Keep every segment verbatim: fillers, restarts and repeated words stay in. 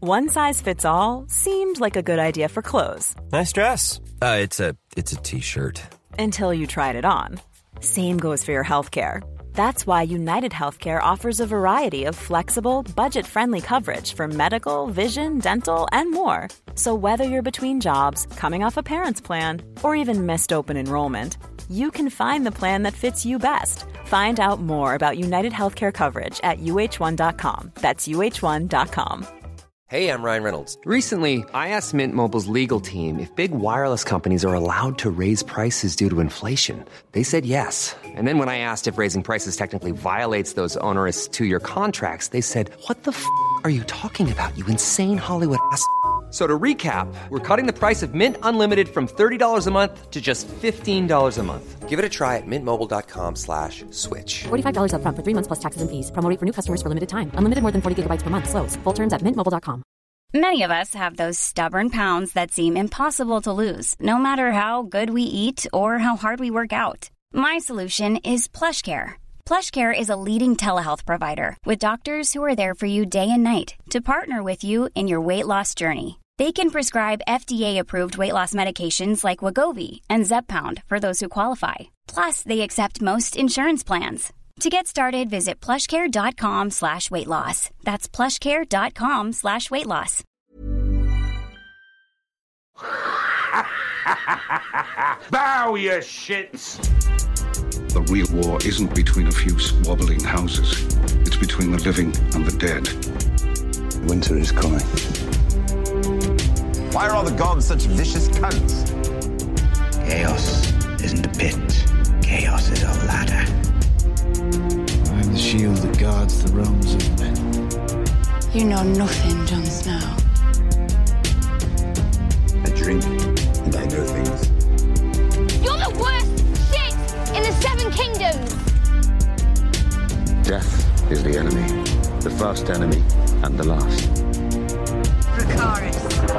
One size fits all seemed like a good idea for clothes. Nice dress. Uh, it's a it's a t-shirt. Until you tried it on. Same goes for your healthcare. That's why United Healthcare offers a variety of flexible, budget-friendly coverage for medical, vision, dental, and more. So whether you're between jobs, coming off a parent's plan, or even missed open enrollment, you can find the plan that fits you best. Find out more about United Healthcare coverage at U H one dot com. That's U H one dot com. Hey, I'm Ryan Reynolds. Recently, I asked Mint Mobile's legal team if big wireless companies are allowed to raise prices due to inflation. They said yes. And then when I asked if raising prices technically violates those onerous two-year contracts, they said, what the f*** are you talking about, you insane Hollywood ass f- So to recap, we're cutting the price of Mint Unlimited from thirty dollars a month to just fifteen dollars a month. Give it a try at mintmobile.com slash switch. forty-five dollars up front for three months plus taxes and fees. Promo rate for new customers for limited time. Unlimited more than forty gigabytes per month. Slows full terms at mint mobile dot com. Many of us have those stubborn pounds that seem impossible to lose, no matter how good we eat or how hard we work out. My solution is PlushCare. PlushCare is a leading telehealth provider with doctors who are there for you day and night to partner with you in your weight loss journey. They can prescribe F D A-approved weight loss medications like Wegovy and Zepbound for those who qualify. Plus, they accept most insurance plans. To get started, visit plushcare.com slash weight loss. That's plushcare.com slash weight loss. Bow, you shits! The real war isn't between a few squabbling houses. It's between the living and the dead. Winter is coming. Why are all the gods such vicious cunts? Chaos isn't a pit. Chaos is a ladder. I am the shield that guards the realms of men. You know nothing, Jon Snow. I drink and I know things. You're the worst shit in the Seven Kingdoms! Death is the enemy. The first enemy and the last. Dracarys.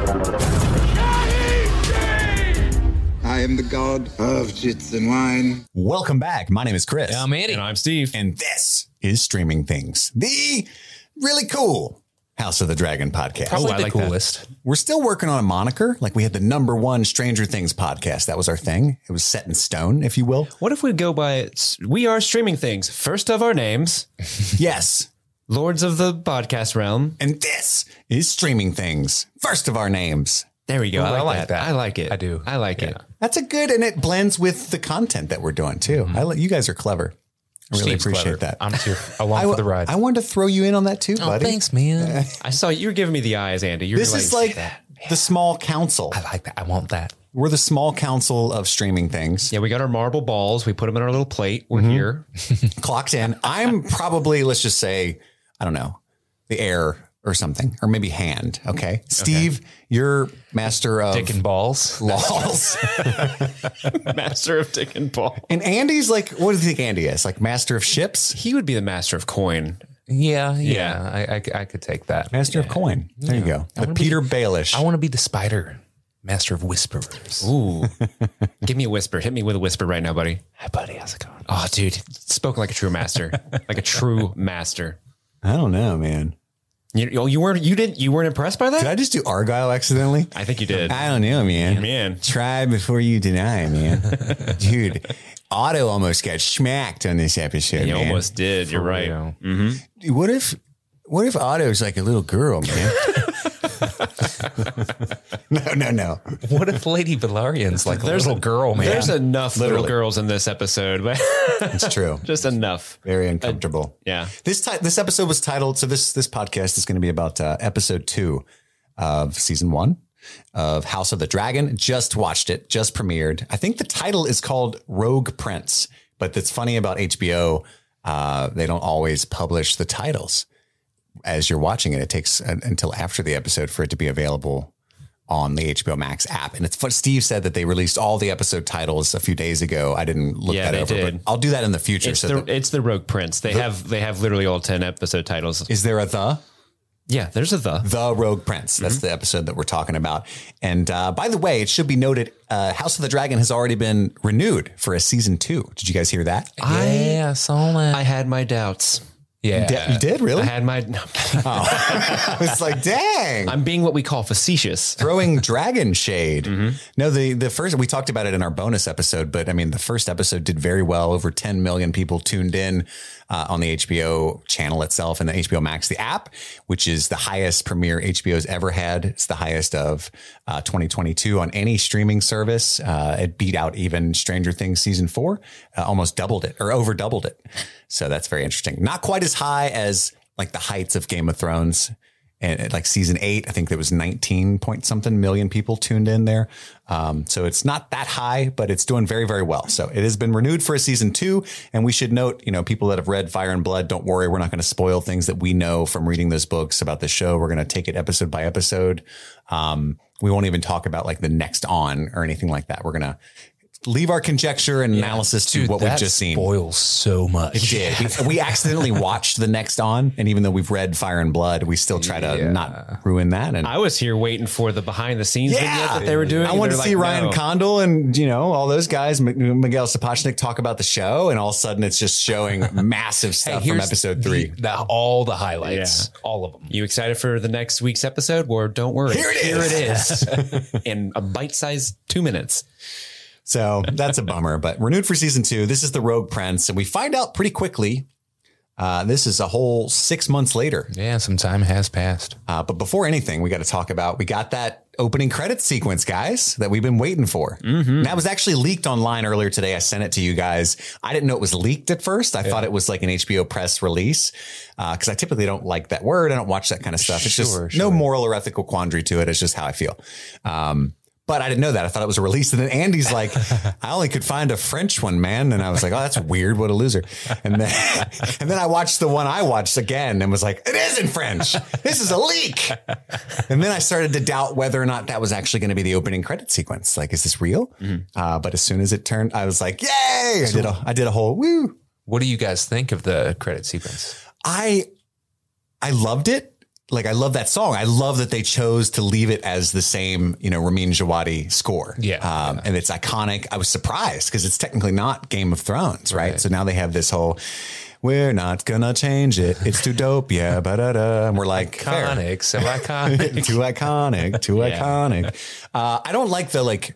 I am the god of jits and wine. Welcome back. My name is Chris. I'm Andy. And I'm Steve. And this is Streaming Things, the really cool House of the Dragon podcast. Probably oh, the like coolest. That. We're still working on a moniker. Like we had the number one Stranger Things podcast. That was our thing. It was set in stone, if you will. What if we go by, we are Streaming Things, first of our names. Yes. Lords of the podcast realm. And this is Streaming Things, first of our names. There we go. Ooh, I, like I like that. that. I like it. I do. I like yeah. it. That's a good, and it blends with the content that we're doing too. Mm-hmm. I like you guys are clever. I really Steve's appreciate clever. that. I'm here along I, for the ride. I wanted to throw you in on that too, oh, buddy. Thanks, man. I saw you were giving me the eyes, Andy. You're this like, is like that. the small council. I like that. I want that. We're the small council of Streaming Things. Yeah, we got our marble balls. We put them in our little plate. We're mm-hmm. here. Clocked in. I'm probably, let's just say, I don't know, the air or something, or maybe hand. Okay. Steve, okay. You're master of dick and balls. Laws. Master of dick and ball. And Andy's like, what do you think Andy is? Like master of ships? He would be the master of coin. Yeah. Yeah. yeah. I, I I could take that. Master yeah. of coin. There yeah. you go. The Peter be, Baelish. I want to be the spider. Master of whisperers. Ooh. Give me a whisper. Hit me with a whisper right now, buddy. Hi, buddy. How's it going? Oh, dude. Spoken like a true master. Like a true master. I don't know, man. You, you weren't you didn't you weren't impressed by that? Did I just do Argyle accidentally? I think you did. I don't know, man. Man, try before you deny, man. Dude, Otto almost got smacked on this episode. He man. almost did. You're right. Mm-hmm. What if what if Otto's like a little girl, man? no, no, no. What if Lady Valarian's like there's a little girl, man? There's enough Literally. little girls in this episode, but it's true. Just enough. Very uncomfortable. Uh, yeah. This ti- this episode was titled. So this this podcast is going to be about uh, episode two of season one of House of the Dragon. Just watched it. Just premiered. I think the title is called Rogue Prince. But that's funny about H B O. Uh, they don't always publish the titles. As you're watching it, it takes uh, until after the episode for it to be available on the H B O Max app. And it's what Steve said that they released all the episode titles a few days ago. I didn't look yeah, that over, did. but I'll do that in the future. It's, so the, that, it's the Rogue Prince. They the, have they have literally all ten episode titles. Is there a the? Yeah, there's a the. The Rogue Prince. That's mm-hmm. the episode that we're talking about. And uh, by the way, it should be noted, uh, House of the Dragon has already been renewed for a season two. Did you guys hear that? I, yeah, I saw that. I had my doubts. Yeah. You did, you did really? I had my. No. Oh. I was like, dang. I'm being what we call facetious. Throwing dragon shade. Mm-hmm. No, the, the first, we talked about it in our bonus episode, but I mean, the first episode did very well. Over ten million people tuned in uh, on the H B O channel itself and the H B O Max, the app, which is the highest premiere H B O's ever had. It's the highest of uh, twenty twenty-two on any streaming service. Uh, it beat out even Stranger Things season four, uh, almost doubled it or over doubled it. So that's very interesting. Not quite as high as like the heights of Game of Thrones. And like season eight, I think there was nineteen point something million people tuned in there. Um, so it's not that high, but it's doing very, very well. So it has been renewed for a season two. And we should note, you know, people that have read Fire and Blood, don't worry. We're not going to spoil things that we know from reading those books about the show. We're going to take it episode by episode. Um, we won't even talk about like the next on or anything like that. We're going to leave our conjecture and yeah. analysis to Dude, what we've just seen. Spoils so much. It did. We, we accidentally watched the next on, and even though we've read Fire and Blood, we still try to yeah. not ruin that. And I was here waiting for the behind the scenes yeah. vignette that they were doing. I wanted to like, see Ryan no. Condal and you know all those guys, Miguel Sapochnik, talk about the show, and all of a sudden it's just showing massive stuff hey, from episode three. The, the, all the highlights, yeah. all of them. You excited for the next week's episode? Well, don't worry. Here it is. Here it is in a bite-sized two minutes. So that's a bummer, but renewed for season two. This is the Rogue Prince, and we find out pretty quickly. Uh, this is a whole six months later. Yeah, some time has passed. Uh, but before anything, we got to talk about, we got that opening credits sequence, guys, that we've been waiting for. Mm-hmm. And that was actually leaked online earlier today. I sent it to you guys. I didn't know it was leaked at first. I yeah. thought it was like an H B O press release because uh, I typically don't like that word. I don't watch that kind of stuff. It's sure, just sure. no moral or ethical quandary to it. It's just how I feel. Um, But I didn't know that. I thought it was a release. And then Andy's like, I only could find a French one, man. And I was like, oh, that's weird. What a loser. And then, and then I watched the one I watched again and was like, it isn't French. This is a leak. And then I started to doubt whether or not that was actually going to be the opening credit sequence. Like, is this real? Mm-hmm. Uh, but as soon as it turned, I was like, yay. I did a, I did a whole woo. What do you guys think of the credit sequence? I, I loved it. Like, I love that song. I love that they chose to leave it as the same, you know, Ramin Djawadi score. Yeah. Um, yeah. And it's iconic. I was surprised because it's technically not Game of Thrones, right? right? So now they have this whole, we're not going to change it. It's too dope. Yeah. Ba-da-da. And we're like, iconic. So iconic. too iconic. Too yeah. iconic. Uh, I don't like the like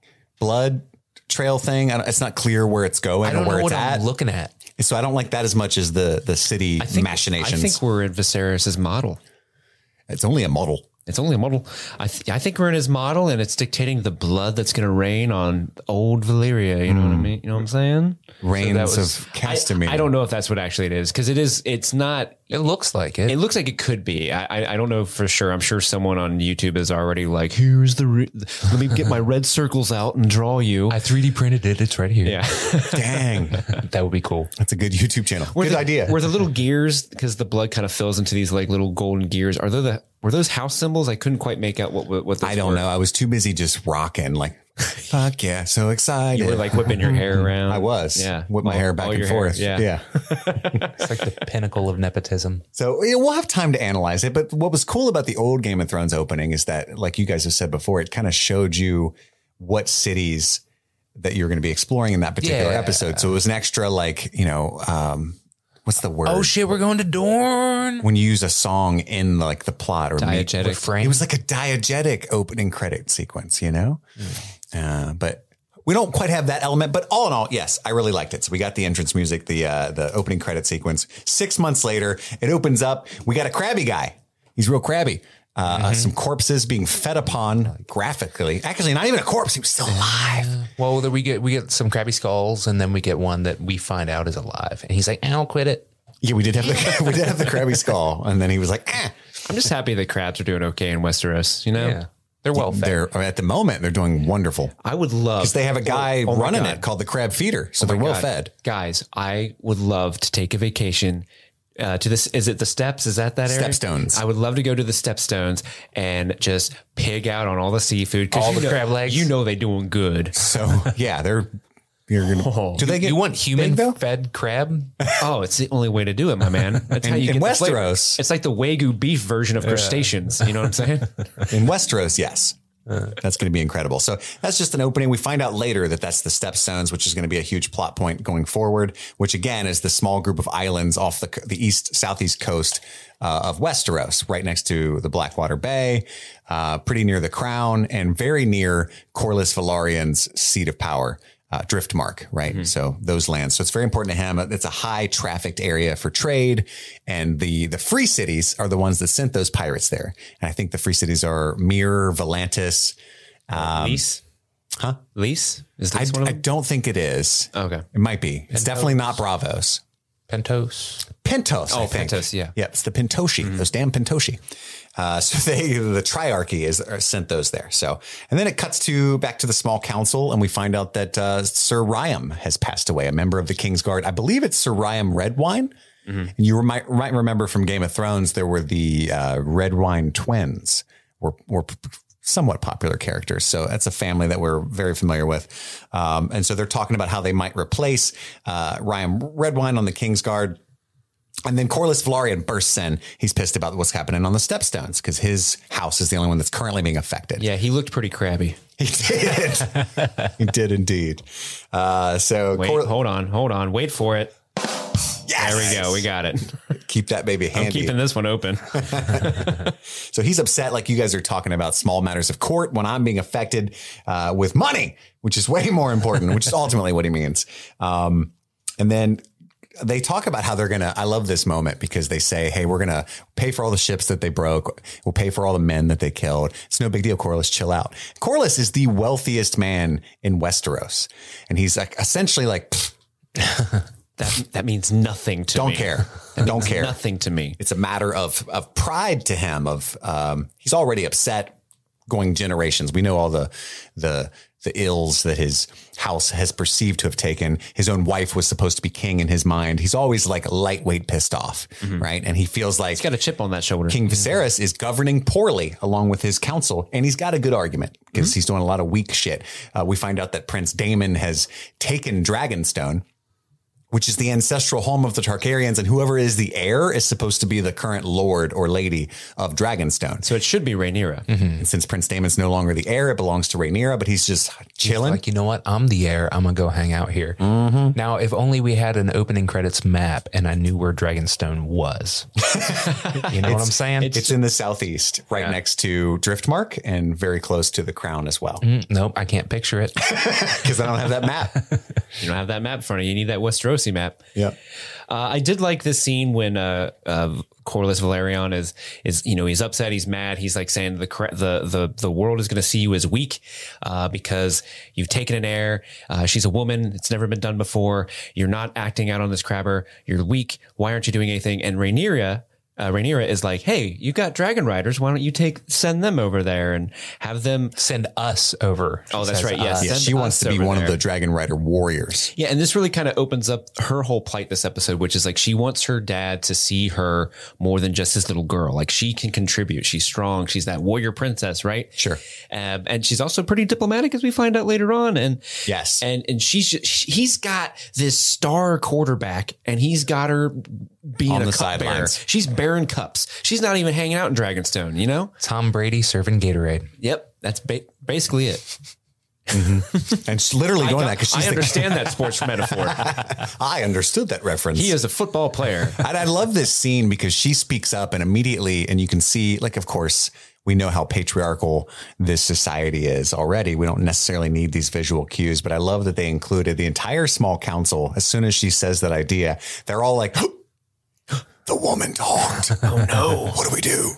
blood trail thing. I don't, it's not clear where it's going I don't or where know it's what at. I'm looking at. So I don't like that as much as the, the city I think, machinations. I think we're in Viserys' model. It's only a model. It's only a model. I th- I think we're in his model, and it's dictating the blood that's going to rain on old Valyria. You know mm. what I mean? You know what I'm saying? Rains so was, of Castamere. I, I don't know if that's what actually it is because it is. It's not. It looks like it. It looks like it could be. I I, I don't know for sure. I'm sure someone on YouTube is already like, here's the. Re- let me get my red circles out and draw you. I three D printed it. It's right here. Yeah. Dang, that would be cool. That's a good YouTube channel. Were good the, idea. Were the little gears because the blood kind of fills into these like little golden gears? Are they the Were those house symbols? I couldn't quite make out what what those I don't were. know. I was too busy just rocking like, fuck yeah, so excited. You were like whipping your hair around. I was. Yeah. Whip my all, hair back and forth. Hair. Yeah. yeah. It's like the pinnacle of nepotism. So yeah, we'll have time to analyze it. But what was cool about the old Game of Thrones opening is that, like you guys have said before, it kind of showed you what cities that you're going to be exploring in that particular yeah. episode. So it was an extra like, you know, um, what's the word? Oh shit, we're going to Dorne. When you use a song in like the plot or diegetic refrain. It was like a diegetic opening credit sequence, you know? Mm. Uh, but we don't quite have that element, but all in all, yes, I really liked it. So we got the entrance music, the, uh, the opening credit sequence. Six months later, it opens up. We got a crabby guy. He's real crabby. Uh, mm-hmm. Some corpses being fed upon graphically. Actually, not even a corpse. He was still alive. Uh, well, we get we get some crabby skulls, and then we get one that we find out is alive. And he's like, "I'll quit it." Yeah, we did have the we did have the crabby skull, and then he was like, "Eh." I'm just happy the crabs are doing okay in Westeros. You know, yeah. they're well fed. They're at the moment they're doing wonderful. I would love because they have a guy oh, oh running it called the Crab Feeder, so oh they're well God. fed. Guys, I would love to take a vacation. Uh, to this, is it the steps? Is that that area? Stepstones. I would love to go to the Stepstones and just pig out on all the seafood. All the know, crab legs. You know, they doing good. So yeah, they're, you're going to, oh, do they get, you want human fed crab? Oh, it's the only way to do it, my man. That's in, how you in get Westeros. The flavor. It's like the Wagyu beef version of crustaceans. You know what I'm saying? In Westeros, yes. That's going to be incredible. So that's just an opening. We find out later that that's the Stepstones, which is going to be a huge plot point going forward, which again is the small group of islands off the the east, southeast coast uh, of Westeros, right next to the Blackwater Bay, uh, pretty near the Crown and very near Corlys Velarion's seat of power. Uh, Driftmark, right? Mm-hmm. So those lands. So it's very important to him. It's a high trafficked area for trade. And the, the free cities are the ones that sent those pirates there. And I think the free cities are Mir, Volantis. Um, Lys? Huh? Lys? Is I, this one of I them? don't think it is. Okay. It might be. It's Pentos. definitely not Bravos. Pentos. Pentos. Oh, I think. Pentos, yeah. Yeah, it's the Pentoshi, mm-hmm. those damn Pentoshi. Uh, so they, the Triarchy is uh, sent those there. So, and then it cuts to back to the small council, and we find out that uh, Sir Ryam has passed away, a member of the Kingsguard. I believe it's Sir Ryam Redwine. Mm-hmm. And you might, might remember from Game of Thrones, there were the uh, Redwine twins, were were somewhat popular characters. So that's a family that we're very familiar with. Um, and so they're talking about how they might replace uh, Ryam Redwine on the Kingsguard. And then Corlys Velaryon bursts in. He's pissed about what's happening on the Stepstones because his house is the only one that's currently being affected. Yeah, he looked pretty crabby. He did. He did indeed. Uh, so Wait, Cor- hold on, hold on. Wait for it. Yes! There we go. We got it. Keep that baby handy. I'm keeping this one open. So he's upset, like you guys are talking about small matters of court when I'm being affected uh, with money, which is way more important, which is ultimately what he means. Um, and then they talk about how they're going to, I love this moment because they say, hey, we're going to pay for all the ships that they broke. We'll pay for all the men that they killed. It's no big deal. Corlys, chill out. Corlys is the wealthiest man in Westeros. And he's like, essentially like, that that means nothing to don't me. care. That Don't means care. Nothing to me. It's a matter of, of pride to him of, um, he's already upset going generations. We know all the, the, the ills that his house has perceived to have taken. His own wife was supposed to be king in his mind. He's always like lightweight pissed off, mm-hmm. right? And he feels like he's got a chip on that shoulder. King Viserys mm-hmm. is governing poorly along with his council. And he's got a good argument because mm-hmm. he's doing a lot of weak shit. Uh, we find out that Prince Daemon has taken Dragonstone, which is the ancestral home of the Targaryens, and whoever is the heir is supposed to be the current lord or lady of Dragonstone. So it should be Rhaenyra. Mm-hmm. And since Prince Daemon's no longer the heir, it belongs to Rhaenyra, but he's just chilling. He's like, you know what? I'm the heir. I'm going to go hang out here. Mm-hmm. Now, if only we had an opening credits map and I knew where Dragonstone was. You know what I'm saying? It's, it's in the southeast, right yeah. next to Driftmark and very close to the Crown as well. Mm, nope, I can't picture it. Because I don't have that map. You don't have that map in front of you. You need that Westerosi map. Yeah. Uh, I did like this scene when uh, uh, Corlys Velaryon is is you know he's upset, he's mad, he's like saying the the the the world is going to see you as weak uh, because you've taken an heir. Uh, she's a woman; it's never been done before. You're not acting out on this crabber. You're weak. Why aren't you doing anything? And Rhaenyra. Uh, Rhaenyra is like, hey, you got dragon riders. Why don't you take send them over there and have them send us over? Oh, that's right. Yes, yeah, she wants to be one there. of the dragon rider warriors. Yeah, and this really kind of opens up her whole plight this episode, which is like she wants her dad to see her more than just his little girl. Like she can contribute. She's strong. She's that warrior princess, right? Sure. Um, and she's also pretty diplomatic, as we find out later on. And yes, and and she's he's got this star quarterback, and he's got her being on a the cup sidelines. bearer. She's bearing cups. She's not even hanging out in Dragonstone, you know? Tom Brady serving Gatorade. Yep. That's ba- basically it. Mm-hmm. And she's literally doing I, that because she's I the- understand that sports metaphor. I understood that reference. He is a football player. And I love this scene because she speaks up and immediately, and you can see, like, of course, we know how patriarchal this society is already. We don't necessarily need these visual cues, but I love that they included the entire small council. As soon as she says that idea, they're all like, the woman talked. Oh no. What do we do?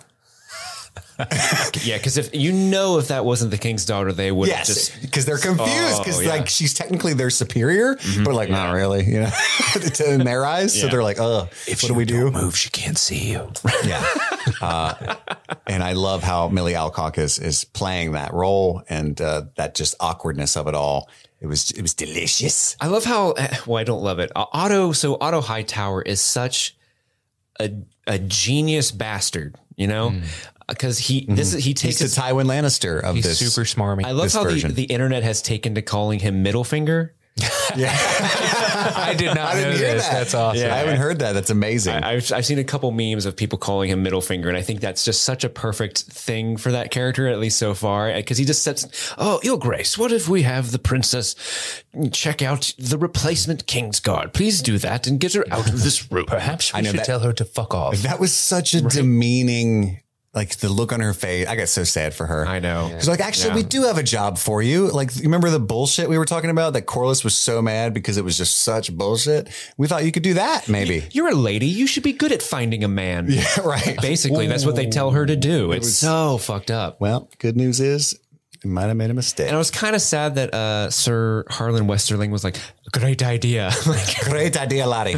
Yeah, because if you know if that wasn't the king's daughter, they would yes, just because they're confused because oh, yeah. like she's technically their superior, mm-hmm. but like yeah. not really, you know, in their eyes. Yeah. So they're like, oh, if what do we do? Move, she can't see you. Yeah, uh, and I love how Millie Alcock is is playing that role and uh, that just awkwardness of it all. It was it was delicious. I love how well I don't love it. Uh, Otto, so Otto Hightower is such a a genius bastard, you know. Mm. Because he this is he takes He's the Tywin Lannister of he's this. Super smarmy. I love how the, the internet has taken to calling him middle finger. Yeah. I did not I didn't know hear this. that. That's awesome. Yeah, I haven't heard that. That's amazing. I, I've, I've seen a couple memes of people calling him middle finger, and I think that's just such a perfect thing for that character, at least so far, because he just sets, oh, Your Grace, what if we have the princess check out the replacement Kingsguard? Please do that and get her out of this room. Perhaps we I know should that- tell her to fuck off. That was such a demeaning, like the look on her face. I got so sad for her. I know. She's like, actually, Yeah. we do have a job for you. Like, you remember the bullshit we were talking about that Corlys was so mad because it was just such bullshit? We thought you could do that, maybe. You're a lady. You should be good at finding a man. Yeah, right. Basically, that's what they tell her to do. It It's was- so fucked up. Well, good news is you might have made a mistake. And I was kind of sad that uh, Sir Harlan Westerling was like, great idea. Like, Great idea, laddie.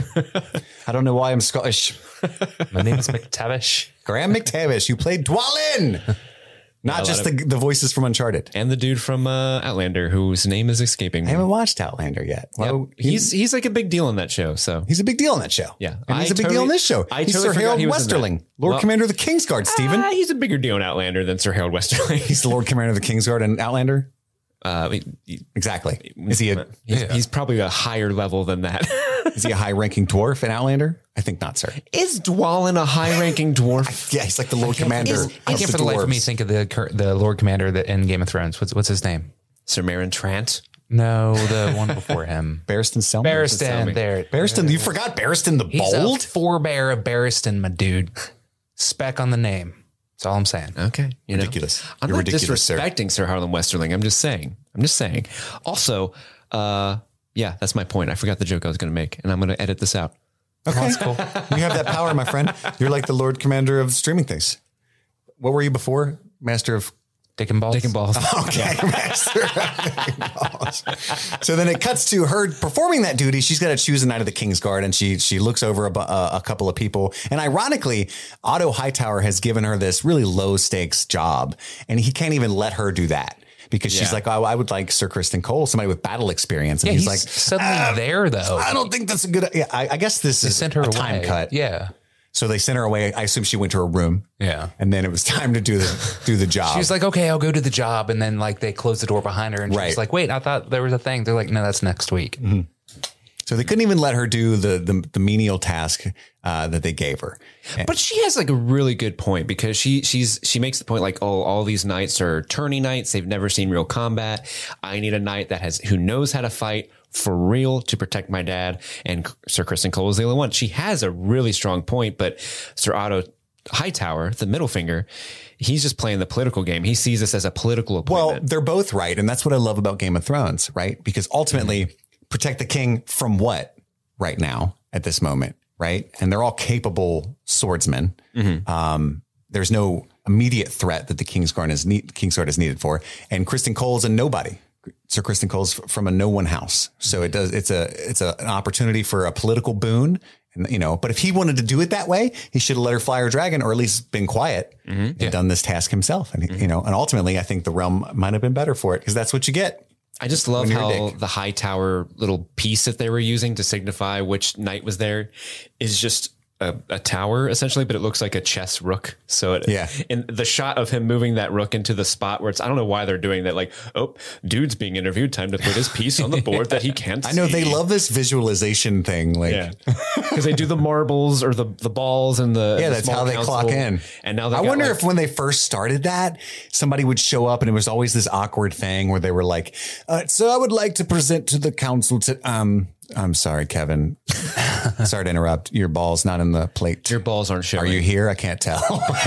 I don't know why I'm Scottish. My name is McTavish. Graham McTavish, you played Dwalin. Not Yeah, a just lot the, the voices from Uncharted. and the dude from uh, Outlander, whose name is escaping I me. haven't watched Outlander yet. Yep. Well, he's he's like a big deal in that show. So He's a big deal in that show. Yeah. And he's I a big deal totally- in this show. I he's totally Sir forgot Harold he was in that. Westerling, Lord Well- Commander of the Kingsguard, Stephen. Ah, he's a bigger deal in Outlander than Sir Harold Westerling. He's the Lord Commander of the Kingsguard in Outlander. uh, he- he- Exactly. Is he a he's, Yeah. he's probably a higher level than that. is he a high ranking dwarf in Outlander? I think not, sir. Is Dwalin a high-ranking dwarf? Yeah, he's like the Lord Commander. I of can't the for the life of me dwarves. think of the cur- the Lord Commander that in Game of Thrones. What's what's his name? Sir Meryn Trant. No, the one before him. Barristan Selmy. Barristan. There. Barristan. You forgot Barristan the He's Bold? a forebear of Barristan, my dude. Spec on the name. That's all I'm saying. Okay. You know, Ridiculous. I'm You're not ridiculous, sir. disrespecting Sir Harlan Westerling. I'm just saying. I'm just saying. Also, uh, yeah, that's my point. I forgot the joke I was going to make, and I'm going to edit this out. Okay. That's cool. You have that power, my friend. You're like the Lord Commander of streaming things. What were you before? Master of Dick and balls. Dick and balls. Okay, Master of Dick and balls. So then it cuts to her performing that duty. She's got to choose a knight of the Kingsguard, and she she looks over a, bu- a, a couple of people. And ironically, Otto Hightower has given her this really low stakes job, and he can't even let her do that. Because she's Yeah. like, oh, I would like Sir Kristen Cole, somebody with battle experience. And Yeah, he's, he's, like, suddenly "Ah, there though. I don't think that's a good. Yeah, I, I guess this They is sent her a away. time cut. Yeah. So they sent her away. I assume she went to her room. Yeah. And then it was time to do the do the job. She was like, okay, I'll go to the job. And then like they closed the door behind her and Right. she's like, wait, I thought there was a thing. They're like, no, that's next week. Mm-hmm. So they couldn't even let her do the the, the menial task uh, that they gave her. And- But she has like a really good point because she she's she makes the point like, oh, all these knights are tourney knights. They've never seen real combat. I need a knight that has who knows how to fight for real to protect my dad. And Sir Kristen Cole is the only one. She has a really strong point, but Sir Otto Hightower, the middle finger, he's just playing the political game. He sees this as a political appointment. well, they're both right, and that's what I love about Game of Thrones, right? Because ultimately, Mm-hmm. protect the king from what right now at this moment, right? And they're all capable swordsmen. Mm-hmm. Um, there's no immediate threat that the Kingsguard is need, Kingsguard is needed for, and Kristen Cole's a nobody. Sir Kristen Cole's from a no one house, so it does. It's a it's a, an opportunity for a political boon, and you know. But if he wanted to do it that way, he should have let her fly her dragon, or at least been quiet Mm-hmm. and done this task himself. And you know, and ultimately, I think the realm might have been better for it because that's what you get. I just love when you're a how dick. the high tower little piece that they were using to signify which knight was there is just a, a tower essentially, but it looks like a chess rook. So it, Yeah. and the shot of him moving that rook into the spot where it's, I don't know why they're doing that. Like, oh, dude's being interviewed. Time to put his piece on the board that he can't I know see. they love this visualization thing. Like, Yeah. Because they do the marbles or the, the balls and the, yeah, the that's small how they council. clock in. And now they I got, wonder like- if when they first started that, somebody would show up and it was always this awkward thing where they were like, uh, so I would like to present to the council to, um, I'm sorry, Kevin. Sorry to interrupt. Your ball's not in the plate. your balls aren't showing. Are you here? I can't tell.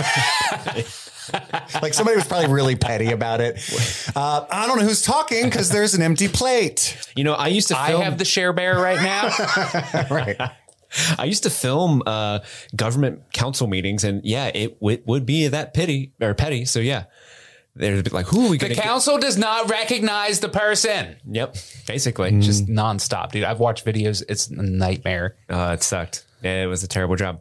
Like somebody was probably really petty about it. Uh, I don't know who's talking because there's an empty plate. You know, I used to I film. have the share bear right now. Right. I used to film uh, government council meetings, and yeah, it, w- would be that petty or petty. So yeah, they're a bit like, who are we The going to council does not recognize the person. Yep, basically. Mm. Just nonstop, dude. I've watched videos. It's a nightmare. Uh, it sucked. Yeah, it was a terrible job.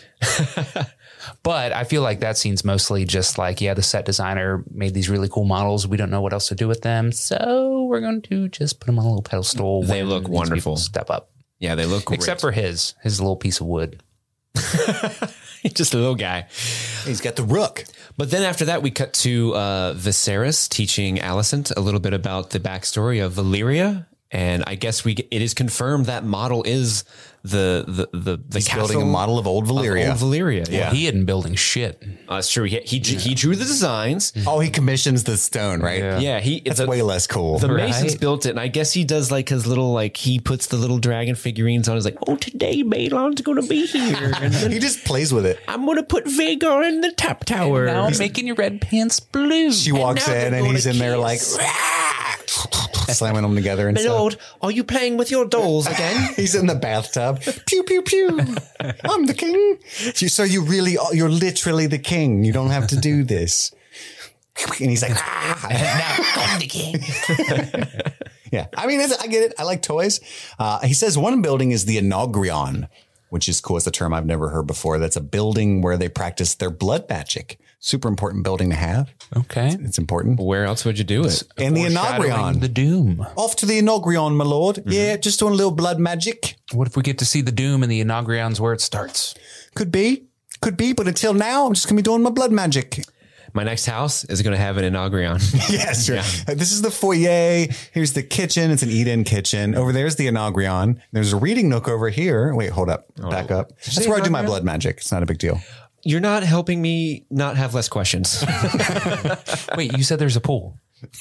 But I feel like that scene's mostly just like, yeah, the set designer made these really cool models. We don't know what else to do with them. So we're going to just put them on a little pedestal. They when look these wonderful. people Step up. Yeah, they look great. Except for his, his little piece of wood. just a little guy. He's got the rook. But then after that, we cut to uh, Viserys teaching Alicent a little bit about the backstory of Valyria And I guess we it is confirmed that model is the the the, the He's building a model of old Valyria. Of old Valyria, yeah. Well, he isn't building shit. Uh, that's true. He he, yeah. he drew the designs. Oh, he commissions the stone, right? Yeah, yeah he that's the, way less cool. The right? Masons built it, and I guess he does like his little like he puts the little dragon figurines on. He's like, oh, today Balon's going to be here, and then he just plays with it. I'm going to put Vhagar in the top tower. And now I'm making your red pants blue. She walks in, and he's in kiss. there like. Slamming them together and My stuff. Lord, are you playing with your dolls again? He's in the bathtub. Pew, pew, pew. I'm the king. So you really, you're literally the king. You don't have to do this. And he's like, ah, now I'm the king. Yeah. I mean, it's, I get it. I like toys. Uh, he says one building is the Inaugrion, which is cool. It's a term I've never heard before. That's a building where they practice their blood magic. Super important building to have. Okay. It's, it's important. Where else would you do it? In the Inaugrion. The Doom. Off to the Inaugrion, my lord. Mm-hmm. Yeah, just doing a little blood magic. What if we get to see the Doom and the Inaugron's where it starts? Could be. Could be. But until now, I'm just going to be doing my blood magic. My next house is going to have an Inaugrion. Yes. Right. Yeah. This is the foyer. Here's the kitchen. It's an eat-in kitchen. Over there's the Inaugrion. There's a reading nook over here. Wait, hold up. Oh. Back up. That's where I do my blood magic. It's not a big deal. You're not helping me not have less questions. Wait, you said there's a pool.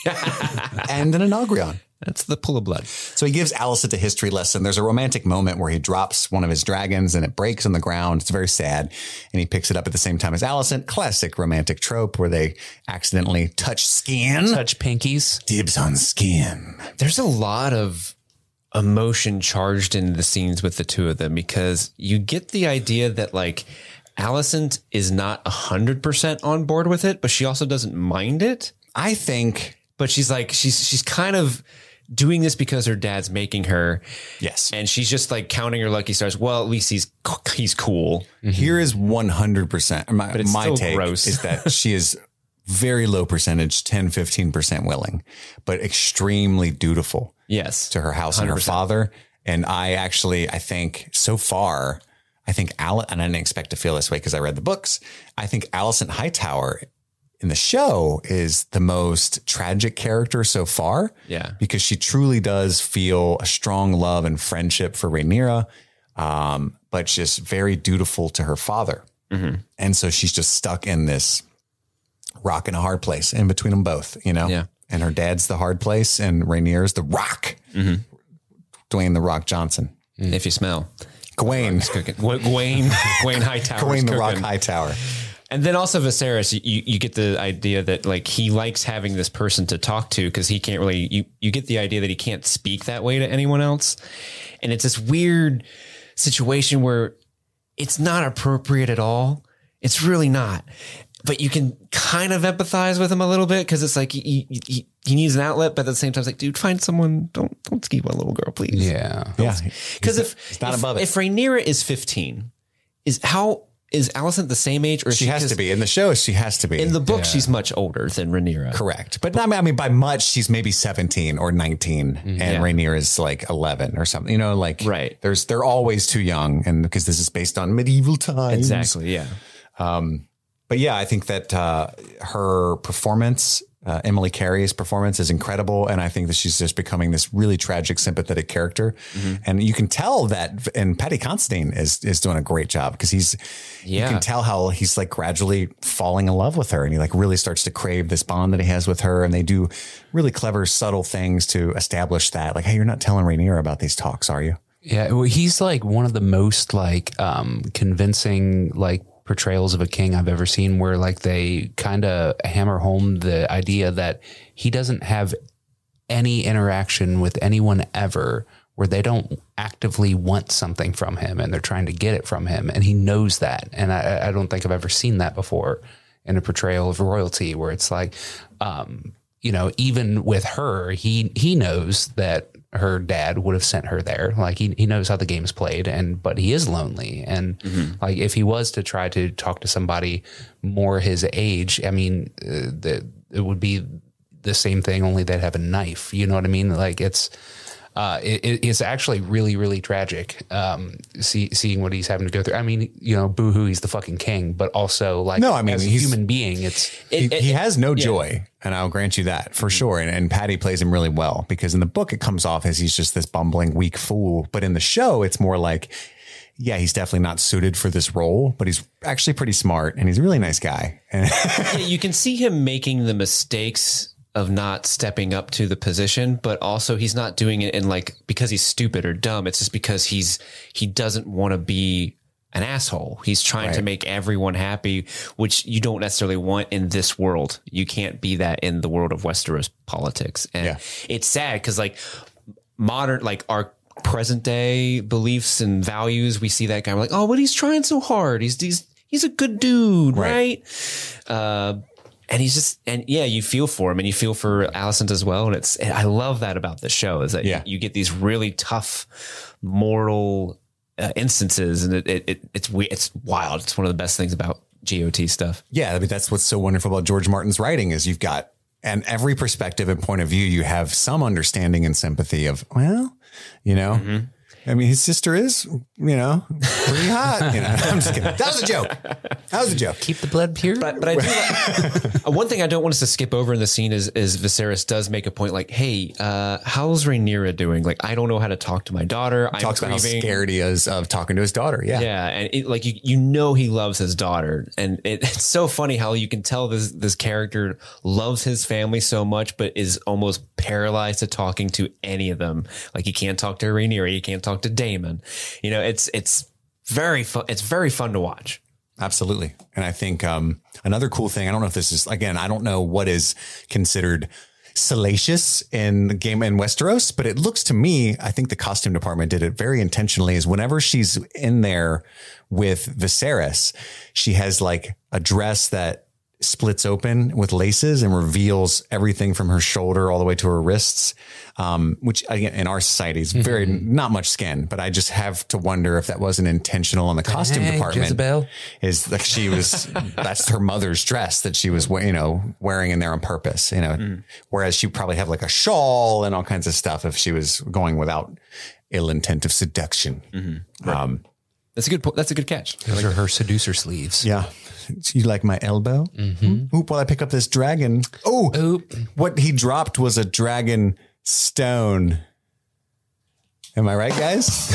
And an Inaugrion. That's the pool of blood. So he gives Alicent a history lesson. There's a romantic moment where he drops one of his dragons and it breaks on the ground. It's very sad. And he picks it up at the same time as Alicent. Classic romantic trope where they accidentally touch skin. Touch pinkies. Dibs on skin. There's a lot of emotion charged in the scenes with the two of them because you get the idea that like Alicent is not one hundred percent on board with it, but she also doesn't mind it. I think. But she's like, she's she's kind of doing this because her dad's making her. Yes. And she's just like counting her lucky stars. Well, at least he's he's cool. Mm-hmm. Here is one hundred percent. My, but it's my still take gross. is that she is very low percentage, ten, fifteen percent willing, but extremely dutiful. Yes. To her house one hundred percent. And her father. And I actually, I think so far, I think Al, and I didn't expect to feel this way because I read the books. I think Alicent Hightower in the show is the most tragic character so far. Yeah. Because she truly does feel a strong love and friendship for Rhaenyra, um, but just very dutiful to her father. Mm-hmm. And so she's just stuck in this rock and a hard place in between them both, you know? Yeah. And her dad's the hard place and Rhaenyra's the rock. Mm-hmm. Dwayne the Rock Johnson. Mm. If you smell. Gawain. Gawain. Gawain Hightower. Gawain the Rock Hightower. And then also Viserys, you, you get the idea that like he likes having this person to talk to because he can't really, you, you get the idea that he can't speak that way to anyone else. And it's this weird situation where it's not appropriate at all. It's really not. But you can kind of empathize with him a little bit because it's like he, he, he needs an outlet, but at the same time, it's like, dude, find someone. Don't don't ski one little girl, please. Yeah, yeah. Because if it's not if, above it. If Rhaenyra is fifteen, is how is Alicent the same age? Or she, she has to be in the show. She has to be in the book. Yeah. She's much older than Rhaenyra. Correct, but I mean, I mean, by much, she's maybe seventeen or nineteen, mm-hmm. and yeah. Rhaenyra is like eleven or something. You know, like right. There's they're always too young, and because this is based on medieval times, exactly. Yeah. Um. But yeah, I think that uh, her performance, uh, Emily Carey's performance is incredible. And I think that she's just becoming this really tragic, sympathetic character. Mm-hmm. And you can tell that, and Paddy Considine is is doing a great job because he's, yeah. you can tell how he's like gradually falling in love with her. And he like really starts to crave this bond that he has with her. And they do really clever, subtle things to establish that. Like, hey, you're not telling Rhaenyra about these talks, are you? Yeah, well, he's like one of the most like um, convincing, like, portrayals of a king I've ever seen where like they kind of hammer home the idea that he doesn't have any interaction with anyone ever where they don't actively want something from him and they're trying to get it from him. And he knows that. And I, I don't think I've ever seen that before in a portrayal of royalty where it's like, um, you know, even with her, he, he knows that her dad would have sent her there. Like he, he knows how the game's played and, but he is lonely. And mm-hmm. like, if he was to try to talk to somebody more his age, I mean, uh, the, it would be the same thing, only they'd have a knife. You know what I mean? Like it's, uh, it, it is actually really, really tragic. Um, see, seeing what he's having to go through. I mean, you know, boo-hoo, he's the fucking king, but also like, no, I mean, as a he's, human being, it's he, it, it, he has no yeah. joy, and I'll grant you that for sure. And, and Patty plays him really well, because in the book it comes off as he's just this bumbling, weak fool, but in the show it's more like, yeah, he's definitely not suited for this role, but he's actually pretty smart and he's a really nice guy. Yeah, you can see him making the mistakes of not stepping up to the position, but also he's not doing it in like because he's stupid or dumb. It's just because he's he doesn't want to be an asshole. He's trying right. to make everyone happy, which you don't necessarily want in this world. You can't be that in the world of Westeros politics. And yeah. it's sad because like modern, like our present day beliefs and values, we see that guy, we're like, oh, but he's trying so hard. He's, he's, he's a good dude. Right. right? Uh, and he's just, and yeah, you feel for him and you feel for Alicent as well. And it's, and I love that about the show is that yeah. you, you get these really tough moral uh, instances, and it, it, it it's it's wild. It's one of the best things about G O T stuff. Yeah. I mean, that's what's so wonderful about George Martin's writing is you've got, and every perspective and point of view, you have some understanding and sympathy of, well, you know, mm-hmm. I mean, his sister is, you know, pretty hot. You know, I'm just kidding. That was a joke. That was a joke. Keep the blood pure. But, but I do like, one thing I don't want us to skip over in the scene is, is Viserys does make a point like, hey, uh, how's Rhaenyra doing? Like, I don't know how to talk to my daughter. He talks about how scared he is of talking to his daughter. Yeah. Yeah. And it, like, you, you know, he loves his daughter. And it, it's so funny how you can tell this, this character loves his family so much, but is almost paralyzed to talking to any of them. Like, he can't talk to Rhaenyra. He can't talk to Daemon. You know, it's, it's very fun. It's very fun to watch. Absolutely. And I think um, another cool thing, I don't know if this is, again, I don't know what is considered salacious in the game in Westeros, but it looks to me, I think the costume department did it very intentionally, is whenever she's in there with Viserys, she has like a dress that splits open with laces and reveals everything from her shoulder all the way to her wrists, um, which again, in our society is very, mm-hmm. not much skin, but I just have to wonder if that wasn't intentional in the costume hey, department. Jezebel. Is like she was, that's her mother's dress that she was, you know, wearing in there on purpose, you know, mm. whereas she probably have like a shawl and all kinds of stuff if she was going without ill intent of seduction. Mm-hmm. Right. Um, that's a good, that's a good catch. Those like, are her seducer sleeves. Yeah. You like my elbow? Mm-hmm. Oop, while I pick up this dragon. Oh, Oop. What he dropped was a dragon stone. Am I right, guys?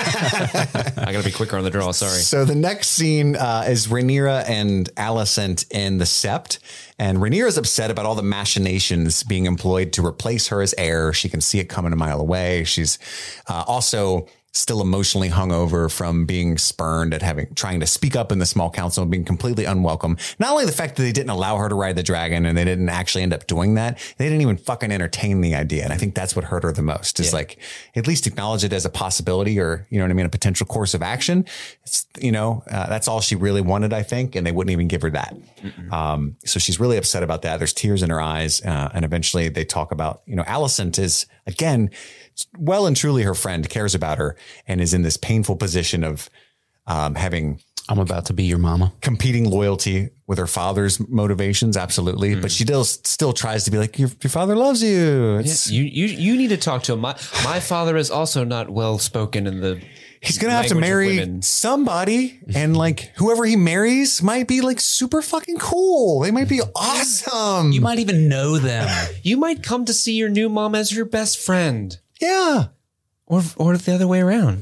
I got to be quicker on the draw. Sorry. So the next scene uh, is Rhaenyra and Alicent in the Sept. And Rhaenyra is upset about all the machinations being employed to replace her as heir. She can see it coming a mile away. She's uh, also still emotionally hungover from being spurned at having, trying to speak up in the small council and being completely unwelcome. Not only the fact that they didn't allow her to ride the dragon and they didn't actually end up doing that, they didn't even fucking entertain the idea. And I think that's what hurt her the most is yeah. like, at least acknowledge it as a possibility or, you know what I mean? A potential course of action. It's, you know, uh, that's all she really wanted, I think. And they wouldn't even give her that. Um, so she's really upset about that. There's tears in her eyes. Uh, and eventually they talk about, you know, Alicent is again, well and truly her friend, cares about her, and is in this painful position of um, having I'm about to be your mama competing loyalty with her father's motivations. Absolutely. Mm. But she still, still tries to be like, your, your father loves you. It's, yeah, you, you, you need to talk to him. My, my father is also not well spoken in the, he's going to have to marry somebody, and like whoever he marries might be like super fucking cool. They might be awesome. You might even know them. You might come to see your new mom as your best friend. Yeah. Or or the other way around.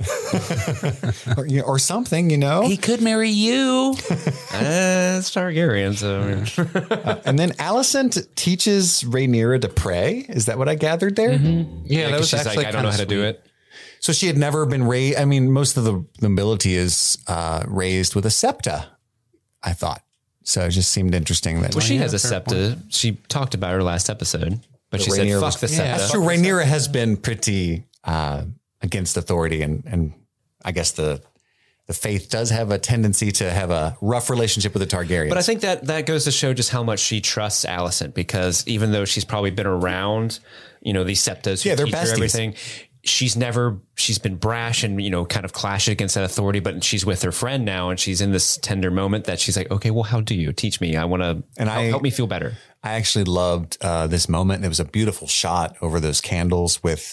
or, you know, or something, you know. He could marry you. uh, it's Targaryen. So. uh, and then Alicent teaches Rhaenyra to pray. Is that what I gathered there? Mm-hmm. Yeah, yeah, that was she's actually like, I don't know how to do it. So she had never been raised. I mean, most of the nobility is uh, raised with a septa, I thought. So it just seemed interesting that. Well, she has a septa. Point. She talked about her last episode. But she Rhaenyra said, fuck was, the septa. Yeah, that's true. Rhaenyra has been pretty uh, against authority. And, and I guess the the faith does have a tendency to have a rough relationship with the Targaryens. But I think that that goes to show just how much she trusts Alicent, because even though she's probably been around, you know, these septas who yeah, they're teach besties. her everything, she's never, she's been brash and, you know, kind of clashed against that authority, but she's with her friend now. And she's in this tender moment that she's like, okay, well, how do you teach me? I want to and help, I, help me feel better. I actually loved uh, this moment. It was a beautiful shot over those candles with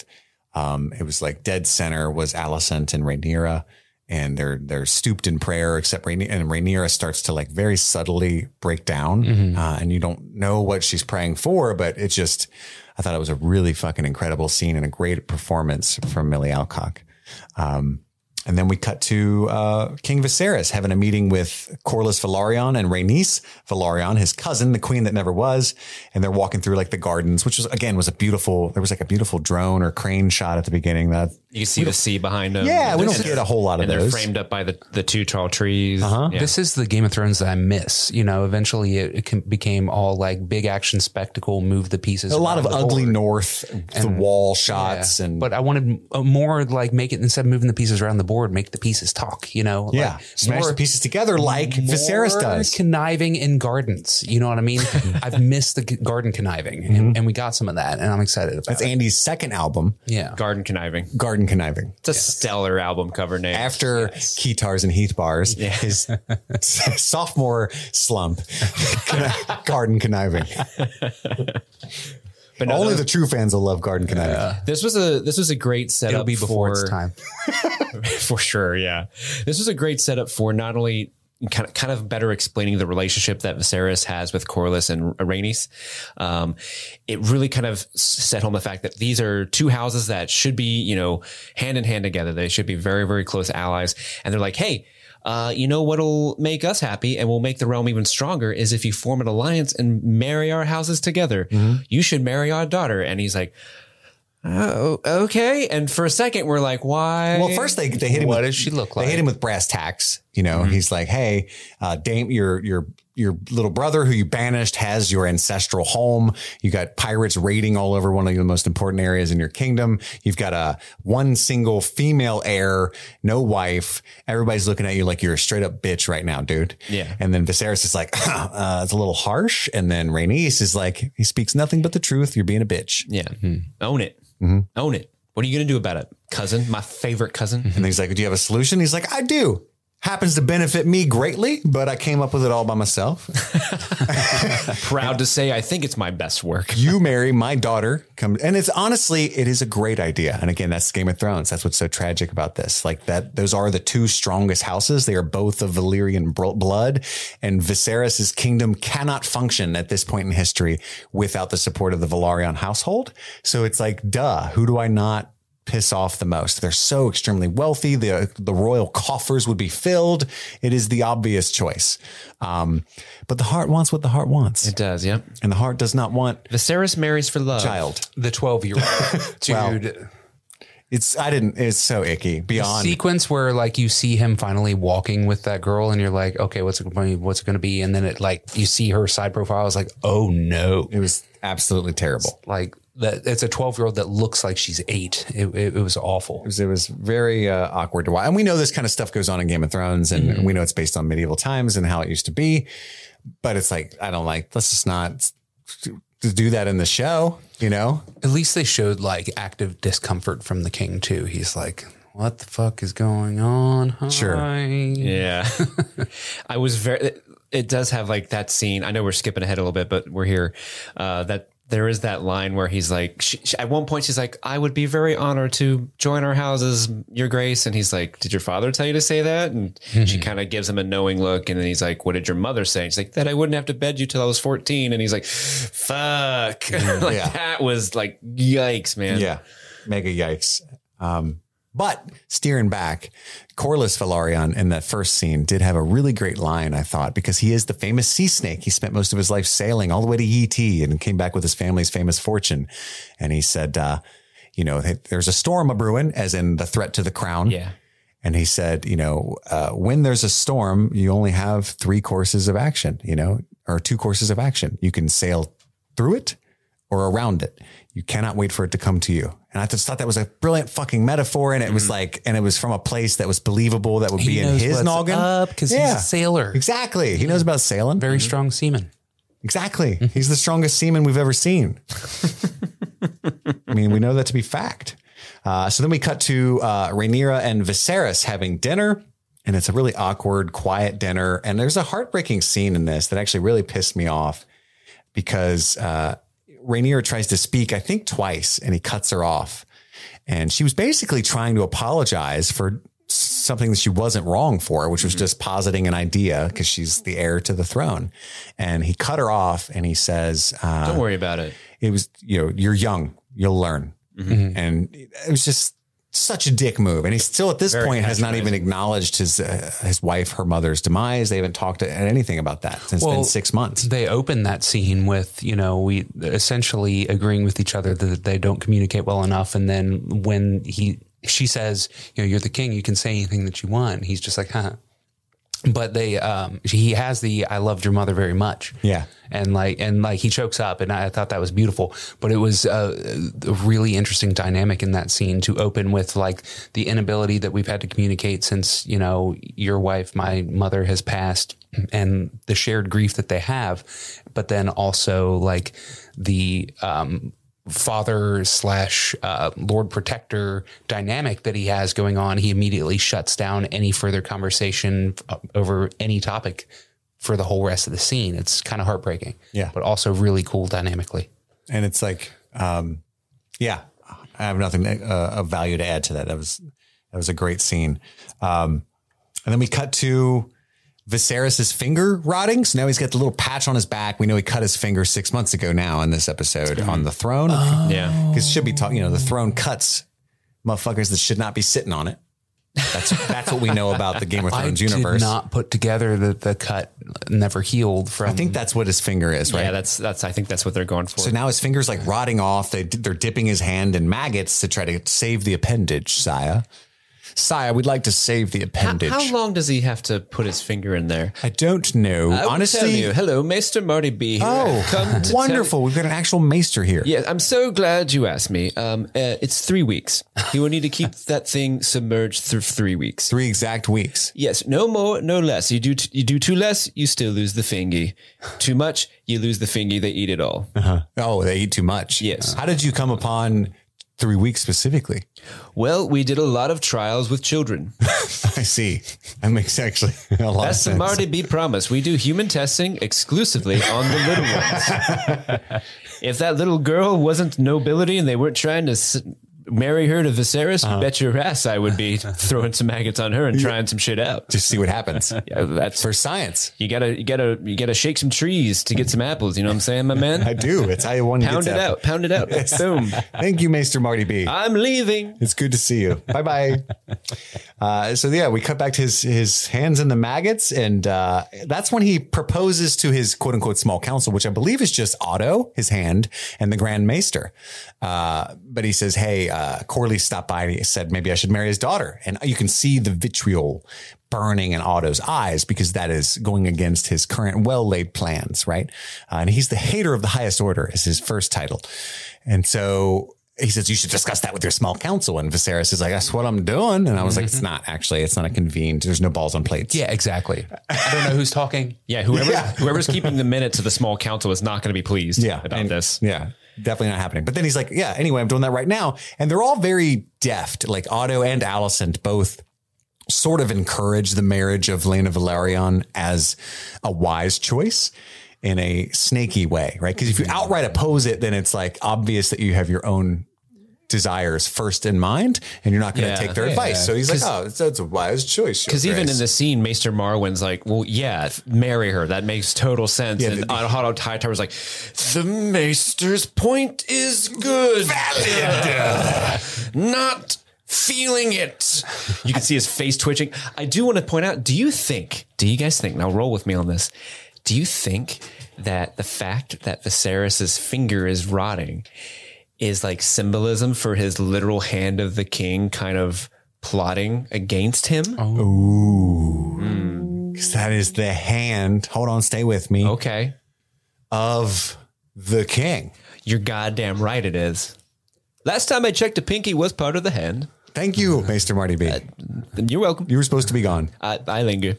Um, it was like dead center was Alicent and Rhaenyra, and they're they're stooped in prayer, except Rhaenyra, and Rhaenyra starts to like very subtly break down, mm-hmm. uh, and you don't know what she's praying for, but it just, I thought it was a really fucking incredible scene and a great performance from Millie Alcock. Um, And then we cut to uh, King Viserys having a meeting with Corlys Velaryon and Rhaenys Velaryon, his cousin, the queen that never was. And they're walking through like the gardens, which was, again, was a beautiful, there was like a beautiful drone or crane shot at the beginning. That you see the sea behind them. Yeah, we don't get a whole lot of and those. They're framed up by the, the two tall trees. Uh-huh. Yeah. This is the Game of Thrones that I miss. You know, eventually it, it can, became all like big action spectacle, move the pieces. A lot of ugly board. north, the and, wall shots. Yeah. and But I wanted more like make it, instead of moving the pieces around the board, make the pieces talk, you know? Yeah. Like, Smash the pieces together like Viserys does. Conniving in gardens. You know what I mean? I've missed the garden conniving and, mm-hmm. and we got some of that and I'm excited about That's it. Andy's second album. Yeah. Garden Conniving. Garden Conniving. It's a yes. stellar album cover name. After yes. Keytars and Heath Bars, yeah. his sophomore slump, Garden Conniving. But no, only the true fans will love Garden Conniving. Yeah. This was a this was a great setup. It'll be before for, its time. For sure, yeah. This was a great setup for not only kind of kind of better explaining the relationship that Viserys has with Corlys and Rhaenys. Um, it really kind of set home the fact that these are two houses that should be, you know, hand in hand together. They should be very, very close allies. And they're like, hey, Uh, you know what'll make us happy and will make the realm even stronger is if you form an alliance and marry our houses together. Mm-hmm. You should marry our daughter. And he's like, oh, okay. And for a second, we're like, why? Well, first they they hit him. What with, does she look like? They hit him with brass tacks. You know, mm-hmm. he's like, hey, uh, Dame, your your your little brother who you banished has your ancestral home. You got pirates raiding all over one of the most important areas in your kingdom. You've got a one single female heir, no wife. Everybody's looking at you like you're a straight up bitch right now, dude. Yeah. And then Viserys is like, uh, it's a little harsh. And then Rhaenys is like, he speaks nothing but the truth. You're being a bitch. Yeah. Mm-hmm. Own it. Mm-hmm. Own it. What are you going to do about it? Cousin, my favorite cousin. And he's like, do you have a solution? He's like, I do. Happens to benefit me greatly, but I came up with it all by myself. Proud to say, I think it's my best work. You marry my daughter. Come, and it's honestly, it is a great idea. And again, that's Game of Thrones. That's what's so tragic about this. Like that, those are the two strongest houses. They are both of Valyrian blood, and Viserys's kingdom cannot function at this point in history without the support of the Velaryon household. So it's like, duh, who do I not piss off the most? They're so extremely wealthy. The the royal coffers would be filled. It is the obvious choice. Um, but the heart wants what the heart wants. It does, yeah. And the heart does not want Viserys marries for love. Child. The twelve year old. Dude. Well, it's I didn't it's so icky. Beyond the sequence where like you see him finally walking with that girl and you're like, okay, what's it going to be? What's it going to be? And then it like you see her side profile. I was like, oh no. It was absolutely terrible. It's like that it's a twelve year old that looks like she's eight. It, it, it was awful. It was, it was very uh, awkward to watch. And we know this kind of stuff goes on in Game of Thrones, and mm-hmm. we know it's based on medieval times and how it used to be. But it's like, I don't like, let's just not do that in the show, you know? At least they showed like active discomfort from the king too. He's like, what the fuck is going on? Hi. Sure. Yeah. I was very, it, it does have like that scene. I know we're skipping ahead a little bit, but we're here. Uh, that there is that line where he's like, she, she, at one point she's like, I would be very honored to join our houses, Your Grace. And he's like, did your father tell you to say that? And mm-hmm. she kind of gives him a knowing look. And then he's like, what did your mother say? And she's like, that I wouldn't have to bed you till I was fourteen. And he's like, fuck. like yeah. That was like, yikes, man. Yeah. Mega yikes. Um, But steering back, Corlys Velaryon in that first scene did have a really great line, I thought, because he is the famous sea snake. He spent most of his life sailing all the way to Yi Ti and came back with his family's famous fortune. And he said, uh, you know, there's a storm a brewing, as in the threat to the crown. Yeah. And he said, you know, uh, when there's a storm, you only have three courses of action, you know, or two courses of action. You can sail through it or around it. You cannot wait for it to come to you. And I just thought that was a brilliant fucking metaphor. And it mm-hmm. was like, and it was from a place that was believable, that would he be in his noggin. Because yeah. he's a sailor. Exactly. He knows about sailing. Very mm-hmm. strong seaman. Exactly. He's the strongest seaman we've ever seen. I mean, we know that to be fact. Uh, so then we cut to uh, Rhaenyra and Viserys having dinner. And it's a really awkward, quiet dinner. And there's a heartbreaking scene in this that actually really pissed me off because uh Rhaenyra tries to speak, I think twice, and he cuts her off. And she was basically trying to apologize for something that she wasn't wrong for, which was mm-hmm. just positing an idea because she's the heir to the throne. And he cut her off and he says, uh, don't worry about it. It was, you know, you're young, you'll learn. Mm-hmm. And it was just such a dick move. And he still at this Very point has not even acknowledged his uh, his wife, her mother's demise. They haven't talked anything about that since well, it's been six months. They opened that scene with, you know, we essentially agreeing with each other that they don't communicate well enough. And then when he, she says, you know, you're the king, you can say anything that you want. He's just like, huh. But they, um, he has the, I loved your mother very much. Yeah. And like, and like he chokes up and I thought that was beautiful, but it was a, a really interesting dynamic in that scene to open with like the inability that we've had to communicate since, you know, your wife, my mother has passed and the shared grief that they have, but then also like the, um, father slash uh, Lord Protector dynamic that he has going on. He immediately shuts down any further conversation over any topic for the whole rest of the scene. It's kind of heartbreaking, yeah, but also really cool dynamically. And it's like, um, yeah, I have nothing uh, of value to add to that. That was that was a great scene. Um, and then we cut to Viserys's finger rotting. So now he's got the little patch on his back. We know he cut his finger six months ago now in this episode mm-hmm. on the throne. Oh. Yeah. Because should be talking, you know, the throne cuts motherfuckers that should not be sitting on it. That's that's what we know about the Game of Thrones I universe. Did not put together that the cut never healed from. I think that's what his finger is, right? Yeah, that's that's. I think that's what they're going for. So now his finger's like rotting off. They they're dipping his hand in maggots to try to save the appendage, Sire. Sire, we'd like to save the appendage. How, how long does he have to put his finger in there? I don't know. I Honestly, tell you. Hello, Maester Marty B here. Oh, Come to wonderful. Tell- We've got an actual maester here. Yeah, I'm so glad you asked me. Um, uh, it's three weeks. You will need to keep that thing submerged through three weeks. Three exact weeks. Yes, no more, no less. You do t- you do too less, you still lose the fingy. Too much, you lose the fingy. They eat it all. Uh-huh. Oh, they eat too much. Yes. How did you come upon three weeks specifically? Well, we did a lot of trials with children. I see. That makes actually a lot That's of sense. the Marty B promise. We do human testing exclusively on the little ones. If that little girl wasn't nobility and they weren't trying to s- marry her to Viserys, uh-huh. bet your ass I would be throwing some maggots on her and trying some shit out. Just see what happens. Yeah, that's for science. You gotta, you gotta, you gotta shake some trees to get some apples. You know what I'm saying, my man? I do. It's how you want to pound get it out. Pound it out. Yes. Boom. Thank you, Maester Marty B. I'm leaving. It's good to see you. Bye bye. uh, so yeah, we cut back to his his hands in the maggots, and uh, that's when he proposes to his quote unquote small council, which I believe is just Otto, his hand, and the Grand Maester. Uh, but he says, "Hey, uh, Corley stopped by and he said maybe I should marry his daughter," and you can see the vitriol burning in Otto's eyes because that is going against his current well-laid plans, right? Uh, and he's the hater of the highest order is his first title, and so he says you should discuss that with your small council. And Viserys is like, "That's what I'm doing," and I was mm-hmm. like, "It's not actually. It's not a convened. There's no balls on plates." Yeah, exactly. I don't know who's talking. Yeah, whoever yeah. whoever's keeping the minutes of the small council is not going to be pleased yeah, about and, this. Yeah. Definitely not happening. But then he's like, yeah, anyway, I'm doing that right now. And they're all very deft. Like Otto and Alicent both sort of encourage the marriage of Laena Velaryon as a wise choice in a snaky way, right? Because if you outright oppose it, then it's like obvious that you have your own desires first in mind and you're not going to yeah, take their yeah. advice. So he's like, oh, it's, it's a wise choice. Because even in the scene, Maester Marwyn's like, well, yeah, marry her. That makes total sense. Yeah, and the, Otto Hightower's like, the Maester's point is good. Valid. Not feeling it. You can see his face twitching. I do want to point out, do you think, do you guys think, now roll with me on this. Do you think that the fact that Viserys's finger is rotting is like symbolism for his literal hand of the king kind of plotting against him? Oh, Ooh. Mm. 'Cause that is the hand. Hold on, stay with me. Okay. Of the king. You're goddamn right it is. Last time I checked, a pinky was part of the hand. Thank you, Maester Marty B. Uh, you're welcome. You were supposed to be gone. I, I linger.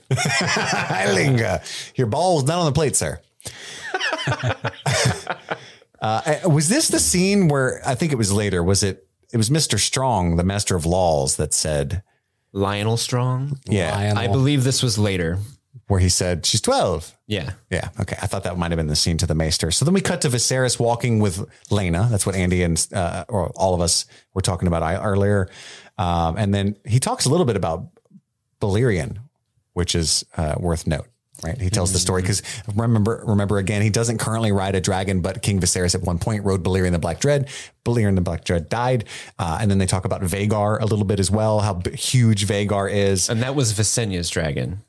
I linger. Your ball's not on the plate, sir. Uh, was this the scene where I think it was later? Was it? It was Mister Strong, the Master of Laws, that said Lionel Strong. Yeah, Lionel. I believe this was later. where he said she's twelve. Yeah. Yeah. Okay. I thought that might have been the scene to the Maester. So then we cut to Viserys walking with Lena. That's what Andy and uh, or all of us were talking about earlier. Um, and then he talks a little bit about Balerion, which is uh, worth note. Right. He tells mm-hmm. the story because remember, remember again, he doesn't currently ride a dragon, but King Viserys at one point rode Balerion the Black Dread. Balerion the Black Dread died. Uh, and then they talk about Vhagar a little bit as well, how b- huge Vhagar is. And that was Visenya's dragon.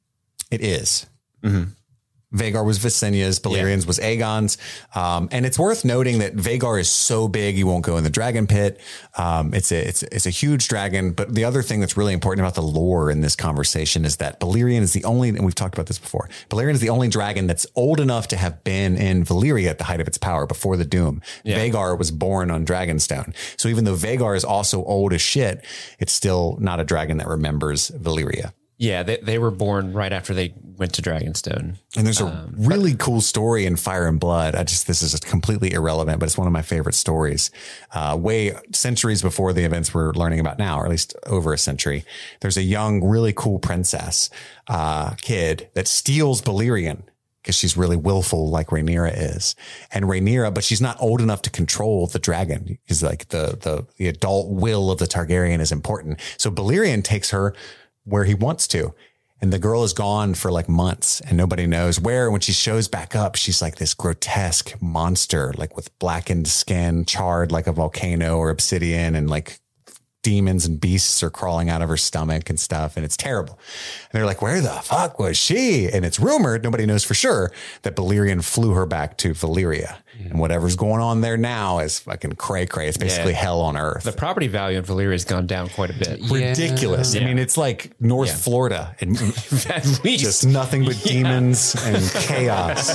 It is. Mm-hmm. Vhagar was Visenya's, Balerion's yeah. was Aegon's. Um, and it's worth noting that Vhagar is so big, you won't go in the dragon pit. Um, it's a, it's, it's a huge dragon. But the other thing that's really important about the lore in this conversation is that Balerion is the only, and we've talked about this before, Balerion is the only dragon that's old enough to have been in Valyria at the height of its power before the Doom. Yeah. Vhagar was born on Dragonstone. So even though Vhagar is also old as shit, it's still not a dragon that remembers Valyria. Yeah, they, they were born right after they went to Dragonstone. And there's a um, really but, cool story in Fire and Blood. I just, this is completely irrelevant, but it's one of my favorite stories. Uh, way centuries before the events we're learning about now, or at least over a century. There's a young, really cool princess, uh, kid that steals Balerion because she's really willful like Rhaenyra is. And Rhaenyra, but she's not old enough to control the dragon because like the, the, the adult will of the Targaryen is important. So Balerion takes her where he wants to. And the girl is gone for like months and nobody knows where. And when she shows back up, she's like this grotesque monster, like with blackened skin, charred like a volcano or obsidian, and like demons and beasts are crawling out of her stomach and stuff. And it's terrible. And they're like, where the fuck was she? And it's rumored, nobody knows for sure, that Balerion flew her back to Valyria. Mm. And whatever's going on there now is fucking cray cray. It's basically yeah. hell on earth. The property value in Valyria has gone down quite a bit. Yeah. Ridiculous. Yeah. I mean, it's like North yeah. Florida. And at least. Just nothing but yeah. demons and chaos.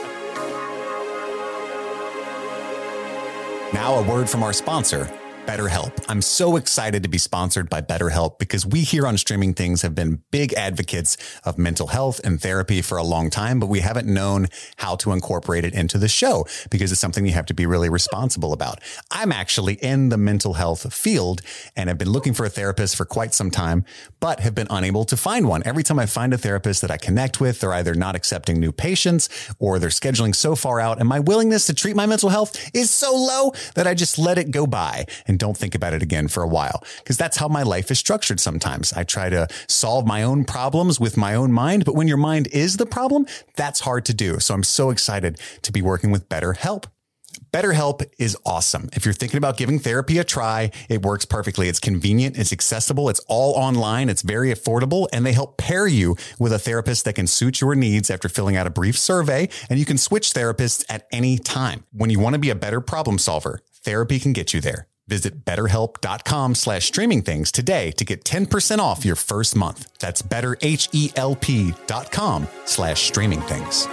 Now a word from our sponsor, BetterHelp. I'm so excited to be sponsored by BetterHelp because we here on Streaming Things have been big advocates of mental health and therapy for a long time, but we haven't known how to incorporate it into the show because it's something you have to be really responsible about. I'm actually in the mental health field and have been looking for a therapist for quite some time, but have been unable to find one. Every time I find a therapist that I connect with, they're either not accepting new patients or they're scheduling so far out, and my willingness to treat my mental health is so low that I just let it go by and don't think about it again for a while, because that's how my life is structured sometimes. I try to solve my own problems with my own mind, but when your mind is the problem, that's hard to do. So I'm so excited to be working with BetterHelp. BetterHelp is awesome. If you're thinking about giving therapy a try, it works perfectly. It's convenient, it's accessible, it's all online, it's very affordable, and they help pair you with a therapist that can suit your needs after filling out a brief survey, and you can switch therapists at any time. When you want to be a better problem solver, therapy can get you there. Visit betterhelp.com slash streaming things today to get ten percent off your first month. That's betterhelp.com slash streaming things.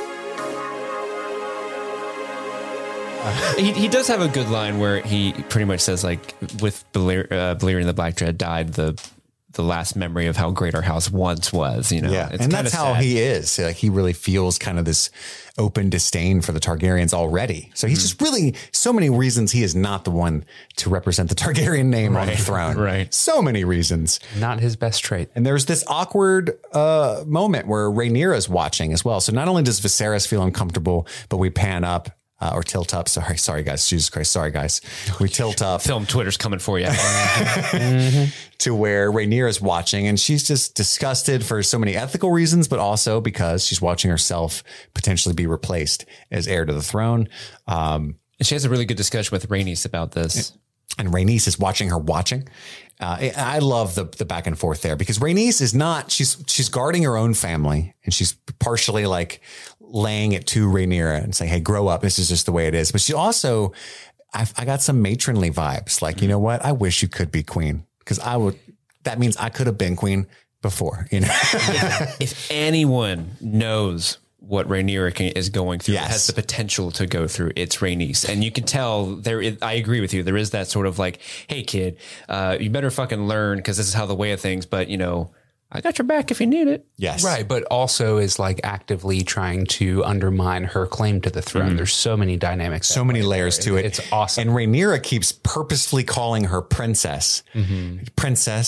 he, he does have a good line where he pretty much says, like, with Baler- uh, Balerion the Black Dread died, the the last memory of how great our house once was, you know? Yeah. It's and that's how sad. he is. Like, he really feels kind of this open disdain for the Targaryens already. So he's mm. just really so many reasons he is not the one to represent the Targaryen name right. on the throne. Right. So many reasons. Not his best trait. And there's this awkward uh, moment where Rhaenyra is watching as well. So not only does Viserys feel uncomfortable, but we pan up. Uh, or tilt up. Sorry, sorry, guys. Jesus Christ. Sorry, guys. We tilt up. Film Twitter's coming for you. mm-hmm. To where Rhaenyra is watching, and she's just disgusted for so many ethical reasons, but also because she's watching herself potentially be replaced as heir to the throne. Um, and she has a really good discussion with Rhaenys about this. And Rhaenys is watching her watching. Uh, I love the the back and forth there because Rhaenys is not, she's, she's guarding her own family, and she's partially like laying it to Rhaenyra and saying, hey, grow up. This is just the way it is. But she also, I've, I got some matronly vibes. Like, you know what? I wish you could be queen, because I would, that means I could have been queen before, you know. if, if anyone knows what Rhaenyra is going through, yes. has the potential to go through, it's Rhaenys. And you can tell there is, I agree with you. There is that sort of like, hey kid, uh, you better fucking learn, because this is how the way of things, but you know, I got your back if you need it. Yes. Right. But also is like actively trying to undermine her claim to the throne. Mm. There's so many dynamics. So many layers to it. It's awesome. And Rhaenyra keeps purposefully calling her princess, mm-hmm. princess,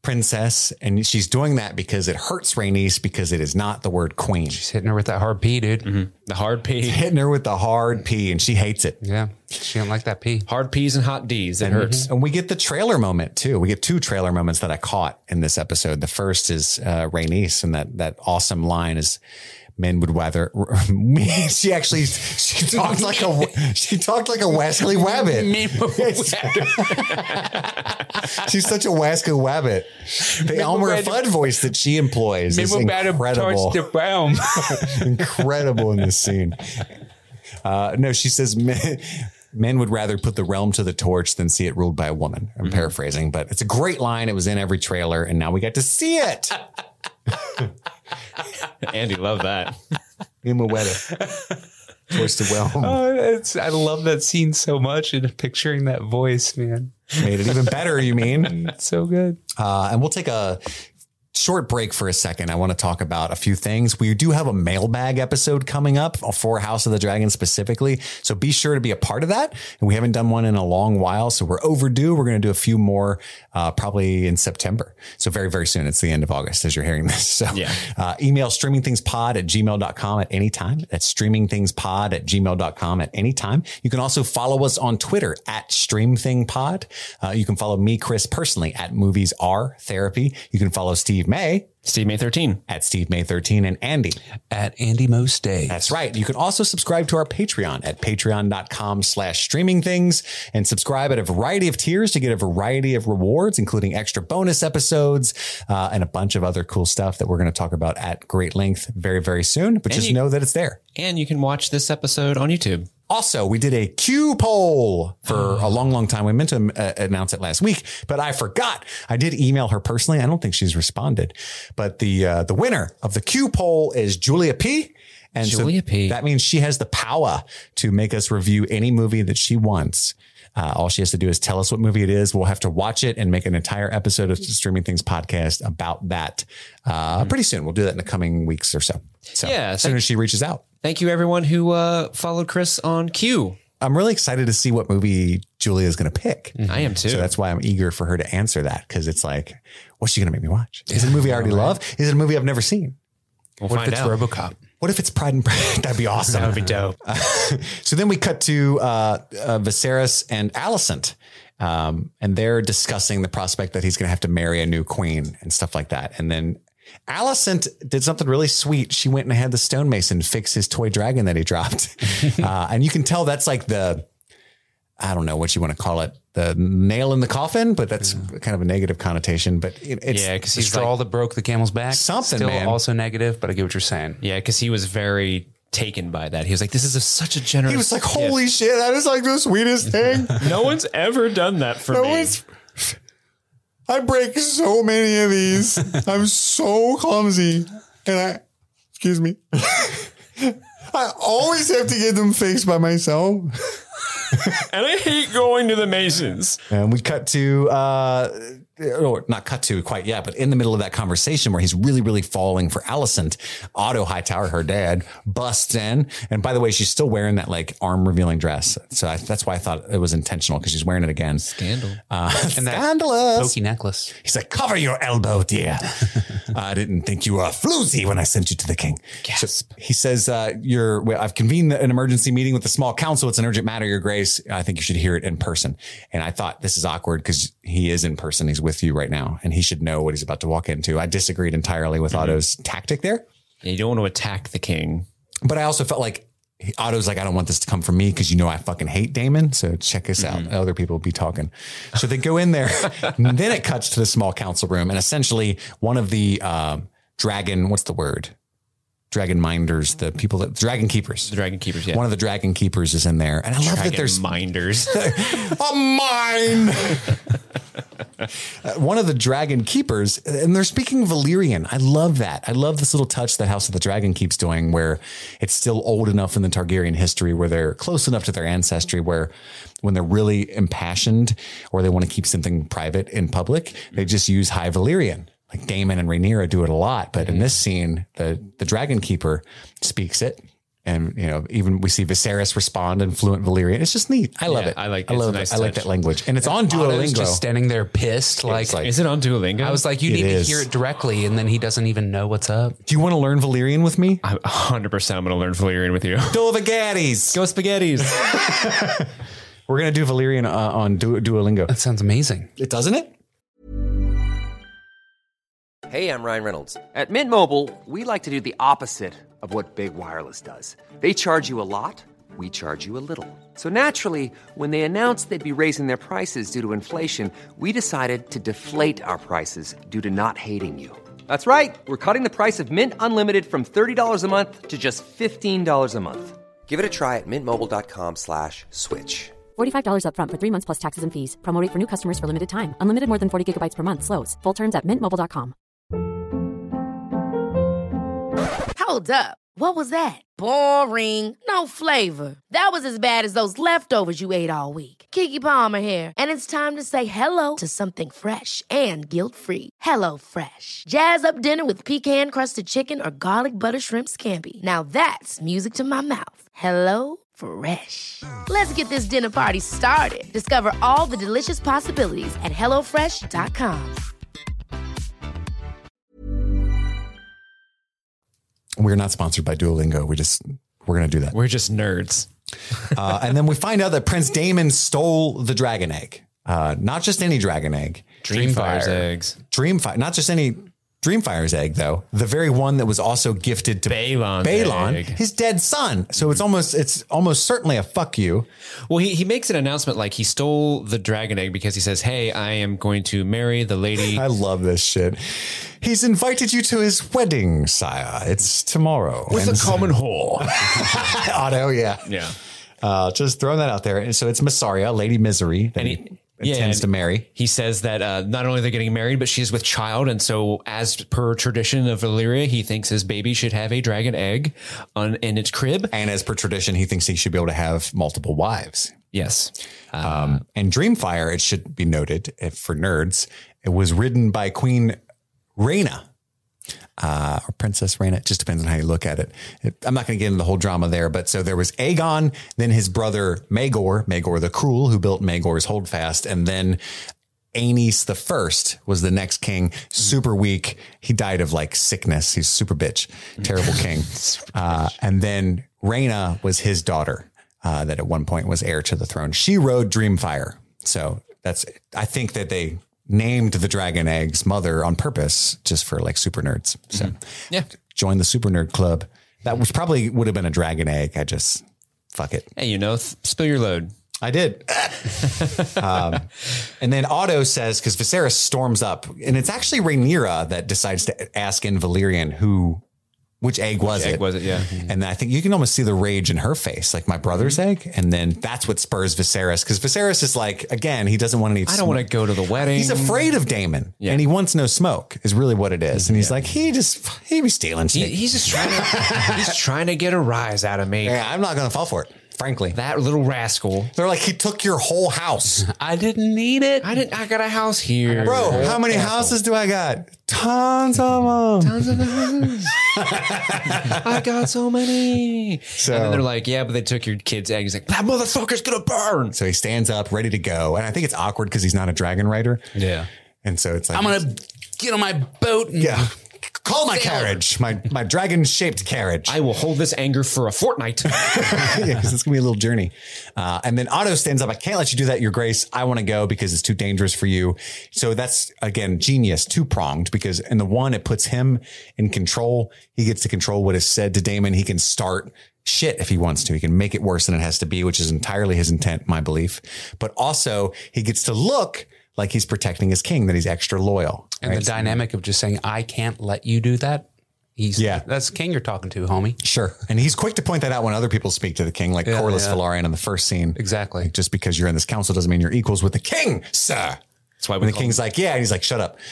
princess. And she's doing that because it hurts Rhaenys because it is not the word queen. She's hitting her with that hard P, dude. Mm-hmm. The hard P. It's hitting her with the hard P, and she hates it. Yeah. She don't like that P. Hard P's and hot D's. It and, hurts. And we get the trailer moment too. We get two trailer moments that I caught in this episode. The first is uh, Rhaenys, and that that awesome line is, "Men would rather." She actually she talked like a she talked like a Wesley Wabbit. She's such a Wesley Wabbit. The Elmer Fudd voice that she employs is incredible. Incredible in this scene. Uh, no, she says men, men would rather put the realm to the torch than see it ruled by a woman. I'm mm-hmm. paraphrasing, but it's a great line. It was in every trailer, and now we got to see it. Andy, love that. In the weather. Towards the realm. Oh, it's, I love that scene so much, and picturing that voice, man. Made it even better, you mean? It's so good. Uh, and we'll take a short break for a second. I want to talk about a few things. We do have a mailbag episode coming up for House of the Dragon specifically. So be sure to be a part of that. And we haven't done one in a long while. So we're overdue. We're going to do a few more uh, probably in September. So very, very soon. It's the end of August as you're hearing this. So yeah. uh, email streamingthingspod at gmail dot com at any time. That's streamingthingspod at gmail dot com at any time. You can also follow us on Twitter at streamthingpod. Uh, you can follow me, Chris, personally at Movies Are Therapy. You can follow Steve May. Steve May thirteen. At Steve May thirteen, and Andy. At Andy Most Days. That's right. You can also subscribe to our Patreon at patreon.com slash streaming things and subscribe at a variety of tiers to get a variety of rewards, including extra bonus episodes uh, and a bunch of other cool stuff that we're going to talk about at great length very, very soon. But and just you, know that it's there. And you can watch this episode on YouTube. Also, we did a Q poll for a long, long time. We meant to uh, announce it last week, but I forgot. I did email her personally. I don't think she's responded. But the uh, the winner of the Q poll is Julia P. And Julia so P. That means she has the power to make us review any movie that she wants. Uh, all she has to do is tell us what movie it is. We'll have to watch it and make an entire episode of the Streaming Things podcast about that uh, mm-hmm. pretty soon. We'll do that in the coming weeks or so. So yeah, as soon as she reaches out. Thank you, everyone who uh, followed Chris on Q. I'm really excited to see what movie Julia is going to pick. Mm-hmm. I am too. So that's why I'm eager for her to answer that, because it's like, what's she going to make me watch? Is it a movie I already love? Is it a movie I've never seen? We'll what find if it's out. RoboCop? What if it's Pride and Prejudice? That'd be awesome. That would be dope. Uh, so then we cut to uh, uh, Viserys and Alicent. Um, and they're discussing the prospect that he's going to have to marry a new queen and stuff like that. And then Alicent did something really sweet. She went and had the stonemason fix his toy dragon that he dropped. uh, and you can tell that's like the, I don't know what you want to call it, the nail in the coffin, but that's yeah. kind of a negative connotation. But it, it's yeah, because he's the straw like, that broke the camel's back. Something, Still man. Also negative, but I get what you're saying. Yeah, because he was very taken by that. He was like, this is a, such a generous He was like, holy gift. shit, that is like the sweetest thing. No one's ever done that for no me. One's, I break so many of these. I'm so clumsy. And I, excuse me, I always have to get them fixed by myself. And I hate going to the Masons. And we cut to, uh, or not cut to quite yet, but in the middle of that conversation where he's really, really falling for Alicent, Otto Hightower, her dad, busts in. And by the way, she's still wearing that like arm revealing dress. So I, that's why I thought it was intentional, because she's wearing it again. Scandal. Uh, and scandalous. That pokey necklace. He's like, cover your elbow, dear. I didn't think you were a floozy when I sent you to the king. Gasp. So he says, uh, you're, well, I've convened an emergency meeting with the small council. It's an urgent matter, Your Grace. I think you should hear it in person. And I thought this is awkward because he is in person. He's with you right now, and he should know what he's about to walk into. I disagreed entirely with mm-hmm. Otto's tactic there. Yeah, you don't want to attack the king. But I also felt like Otto's like, I don't want this to come from me because you know I fucking hate Daemon. So check us mm-hmm. out. Other people will be talking. So they go in there. And then it cuts to the small council room, and essentially one of the uh, dragon, what's the word? Dragon minders, the people that dragon keepers, the dragon keepers. Yeah. One of the dragon keepers is in there. And I love dragon that there's minders, a mine. uh, one of the dragon keepers, and they're speaking Valyrian. I love that. I love this little touch that House of the Dragon keeps doing, where it's still old enough in the Targaryen history where they're close enough to their ancestry where when they're really impassioned or they want to keep something private in public, they just use High Valyrian. Like Daemon and Rhaenyra do it a lot, but mm-hmm. in this scene, the, the Dragon Keeper speaks it. And, you know, even we see Viserys respond in fluent Valyrian. It's just neat. I love Yeah, it. I like- I it's a love nice it. I like touch. that language. And it's on Otto's Duolingo. just standing there pissed. Like, like- Is it on Duolingo? I was like, you It need is. to hear it directly, and then he doesn't even know what's up. Do you want to learn Valyrian with me? I'm one hundred percent I'm going to learn Valyrian with you. Dovagatis. Go spaghettis. We're going to do Valyrian uh, on du- Duolingo. That sounds amazing. It doesn't it? Hey, I'm Ryan Reynolds. At Mint Mobile, we like to do the opposite of what Big Wireless does. They charge you a lot, we charge you a little. So naturally, when they announced they'd be raising their prices due to inflation, we decided to deflate our prices due to not hating you. That's right. We're cutting the price of Mint Unlimited from thirty dollars a month to just fifteen dollars a month. Give it a try at mintmobile.com slash switch. forty-five dollars up front for three months plus taxes and fees. Promo rate for new customers for limited time. Unlimited more than forty gigabytes per month. Slows full terms at mint mobile dot com. Hold up. What was that? Boring. No flavor. That was as bad as those leftovers you ate all week. Keke Palmer here, and it's time to say hello to something fresh and guilt-free. Hello Fresh. Jazz up dinner with pecan-crusted chicken or garlic butter shrimp scampi. Now that's music to my mouth. Hello Fresh. Let's get this dinner party started. Discover all the delicious possibilities at hello fresh dot com. We're not sponsored by Duolingo. We just, we're going to do that. We're just nerds. uh, and then we find out that Prince Daemon stole the dragon egg. Uh, not just any dragon egg. Dreamfire's eggs. Dreamfire. Not just any Dreamfire's egg, though. The very one that was also gifted to Balon's Balon, egg. his dead son. So it's almost, it's almost certainly a fuck you. Well, he, he makes an announcement like he stole the dragon egg because he says, hey, I am going to marry the lady. I love this shit. He's invited you to his wedding, sire. It's tomorrow. With And a common whore. Otto, yeah. Yeah. Uh, just throwing that out there. And so it's Massaria, Lady Misery, that And he, he- intends and to marry. He says that uh, not only they're getting married, but she's with child. And so as per tradition of Valyria, he thinks his baby should have a dragon egg on in its crib. And as per tradition, he thinks he should be able to have multiple wives. Yes. Uh, Um, and Dreamfire, it should be noted, if for nerds, it was ridden by Queen Rhaena. Uh, or Princess Rhaena. It just depends on how you look at it. it I'm not going to get into the whole drama there, but so there was Aegon, then his brother Maegor, Maegor the Cruel, who built Maegor's Holdfast, and then Aenys the First was the next king. Super weak. He died of like sickness. He's super bitch, terrible king. Uh, and then Rhaena was his daughter, uh, that at one point was heir to the throne. She rode Dreamfire. So that's, I think that they named the dragon egg's mother on purpose just for like super nerds. So yeah, join the super nerd club. That was probably would have been a dragon egg. I just fuck it. Hey, you know, th- spill your load. I did. um, and then Otto says, because Viserys storms up, and it's actually Rhaenyra that decides to ask in Valyrian who, which egg was Which it? egg was it? Yeah. And I think you can almost see the rage in her face, like my brother's egg. And then that's what spurs Viserys, because Viserys is like, again, he doesn't want any. I don't want to go to the wedding. He's afraid of Daemon, Yeah. and he wants no smoke. Is really what it is. And he's like, he just he be stealing He, shit. he's just trying to, he's trying to get a rise out of me. Yeah, I'm not going to fall for it. Frankly, That little rascal. they're like, he took your whole house. I didn't need it. I didn't, I got a house here. Bro, how many houses do I got? Tons of them. Tons of houses. I got so many. So- and then they're like, yeah, but they took your kid's egg. He's like, that motherfucker's going to burn. So he stands up, ready to go. And I think it's awkward because he's not a dragon rider. Yeah. And so it's like, I'm going to get on my boat. And yeah, call my sail. carriage, my, my dragon shaped carriage. I will hold this anger for a fortnight. yeah, because it's gonna be a little journey. Uh, and then Otto stands up. I can't let you do that, Your Grace. I want to go because it's too dangerous for you. So that's again genius, two pronged. Because in the one, it puts him in control. He gets to control what is said to Daemon. He can start shit if he wants to. He can make it worse than it has to be, which is entirely his intent, my belief. But also, he gets to look like he's protecting his king, that he's extra loyal. And right? the dynamic of just saying, I can't let you do that. He's, Yeah. That's king you're talking to, homie. Sure. And he's quick to point that out when other people speak to the king, like Yeah, Corlys yeah. Velaryon in the first scene. Exactly. Like, just because you're in this council doesn't mean you're equals with the king, sir. That's why we When the call king's him, like, yeah, and he's like, shut up.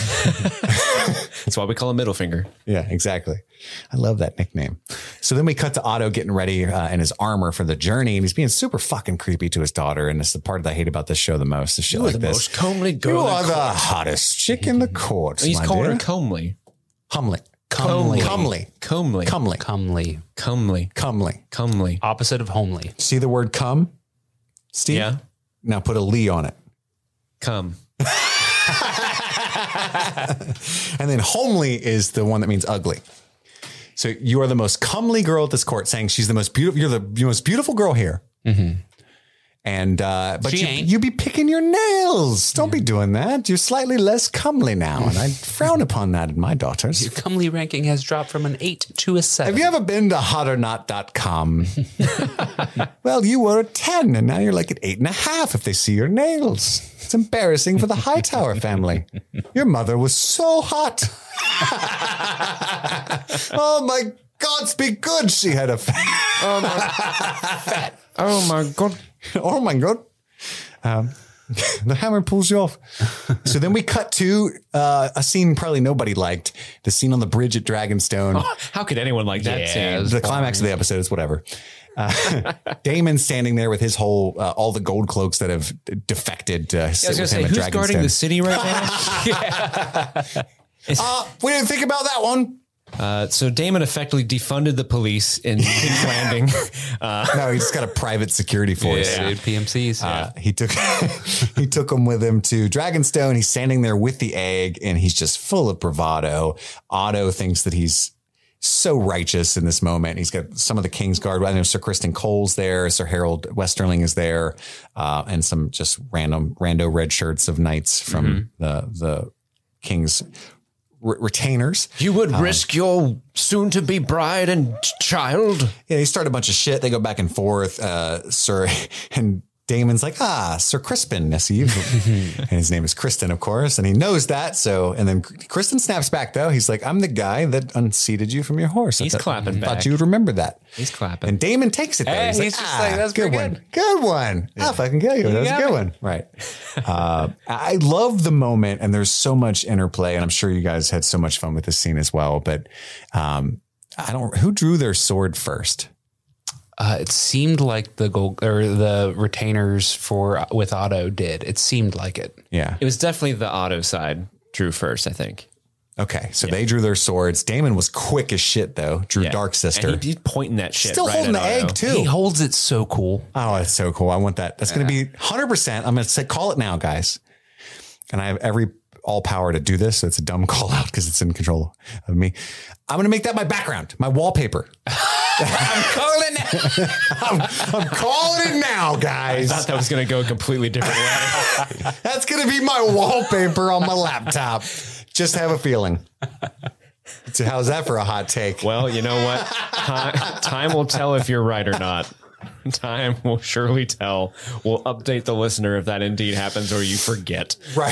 that's why we call him middle finger. Yeah, exactly. I love that nickname. So then we cut to Otto getting ready uh, in his armor for the journey, and he's being super fucking creepy to his daughter. And it's the part that I hate about this show the most. Is shit You are like the this. most comely girl You in are the court. hottest chick in the court. He's my calling dear. her comely. Humlet. Comely. Comely. Comely. Comely. Comely. Comely. Comely. Comely. Opposite of homely. See the word come, Steve? Yeah. Now put a Lee on it. Come. And then homely is the one that means ugly. So you are the most comely girl at this court, saying she's the most beautiful. You're the most beautiful girl here. Mm-hmm. And uh, but She you, ain't. you be picking your nails. Don't be doing that. You're slightly less comely now, and I frown upon that in my daughters. Your comely ranking has dropped from an eight to a seven. Have you ever been to hot or not dot com? Well, you were a ten, and now you're like at eight and a half if they see your nails. It's embarrassing for the Hightower family. Your mother was so hot. Oh my God, speak good. She had a fat. Oh my fat. Oh my God. Oh my God. Um, the hammer pulls you off. So then we cut to uh, a scene probably nobody liked. The scene on the bridge at Dragonstone. Oh, how could anyone like that Yeah, scene? The climax of the episode is whatever. Uh, Damon's standing there with his whole, uh, all the gold cloaks that have defected. Uh, Yeah, I was sit going with to him say, at who's guarding Dragonstone. the city right now? Uh, we didn't think about that one. Uh, so Damon effectively defunded the police in King's Landing. Uh, No, he's got a private security force. Yeah, dude, P M Cs. Uh, he took he took him with him to Dragonstone. He's standing there with the egg, and he's just full of bravado. Otto thinks that he's so righteous in this moment. He's got some of the King's Guard. I know Sir Kristen Cole's there. Sir Harold Westerling is there, uh, and some just random rando red shirts of knights from mm-hmm. the the King's re- retainers. You would um, risk your soon-to-be bride and child? Yeah, they start a bunch of shit. They go back and forth. Uh, Sir and Damon's like, ah, Sir Crispin, nephew. And his name is Kristen, of course. And he knows that. So, and then Kristen snaps back, though. He's like, I'm the guy that unseated you from your horse. He's I thought, clapping thought back. you would remember that. He's clapping. And Damon takes it there. Hey, he's, he's like, just ah, like, that's good pretty one. good. Good one. I'll fucking kill you. That was a got good me. one. Right. Uh, I love the moment, and there's so much interplay, and I'm sure you guys had so much fun with this scene as well. But um, I don't, who drew their sword first? Uh, it seemed like the gold or the retainers for with Otto did. It seemed like it. Yeah. It was definitely the Otto side drew first, I think. Okay, so yeah. they drew their swords. Damon was quick as shit, though. Drew Yeah. Dark Sister. And he, he's pointing that shit. Still right holding at the Otto. egg, too. He holds it so cool. Oh, that's so cool. I want that. That's going to be one hundred percent. I'm going to say, call it now, guys. And I have every all power to do this. So it's a dumb call out because it's in control of me. I'm going to make that my background, my wallpaper. I'm calling it. I'm, I'm calling it now, guys. I thought that was going to go a completely different way. That's going to be my wallpaper on my laptop. Just have a feeling. So how's that for a hot take? Well, you know what? Time, time will tell if you're right or not. Time will surely tell. We'll update the listener if that indeed happens or you forget. Right.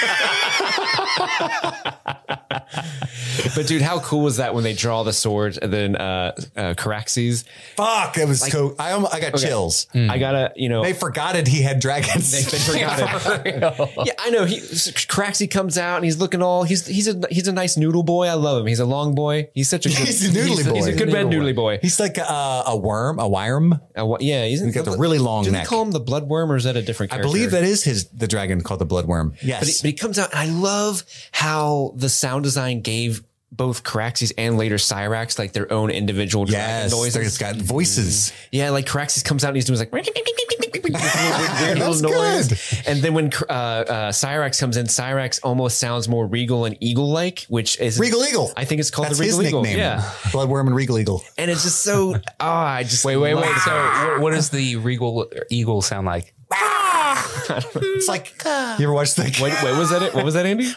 But dude, how cool was that when they draw the sword and then uh, uh Caraxes? Fuck, it was Like- so. I almost, I got Okay. chills. I gotta, you know, They forgot it. He had dragons. They, they forgot it. Yeah, I know. He Caraxes comes out and he's looking all. He's he's a he's a nice noodle boy. I love him. He's a long boy. He's such a good. He's a noodly he's, boy. He's a good red noodly boy. He's like a, a worm, a worm. Uh, wha- yeah, he's, He's got the really long do neck. they call him the bloodworm or is that a different I character? believe that is his the dragon called the bloodworm. Yes. But he, but he comes out, and I love how the sound design gave both Caraxes and later Cyrax like their own individual yes, dragon noises. it's got voices. Yeah, like Caraxes comes out and he's doing like weird, weird That's little noise. good. And then when uh, uh, Cyrax comes in, Cyrax almost sounds more regal and eagle-like, which is Regal Eagle. I think it's called That's the Regal his Eagle. nickname. Yeah, Bloodworm and Regal Eagle. and it's just so. Oh, I just Wait, wait, love wait. it. So, what, what does the regal eagle sound like? It's like you ever watched the Wait, wait, was that it? What was that, Andy?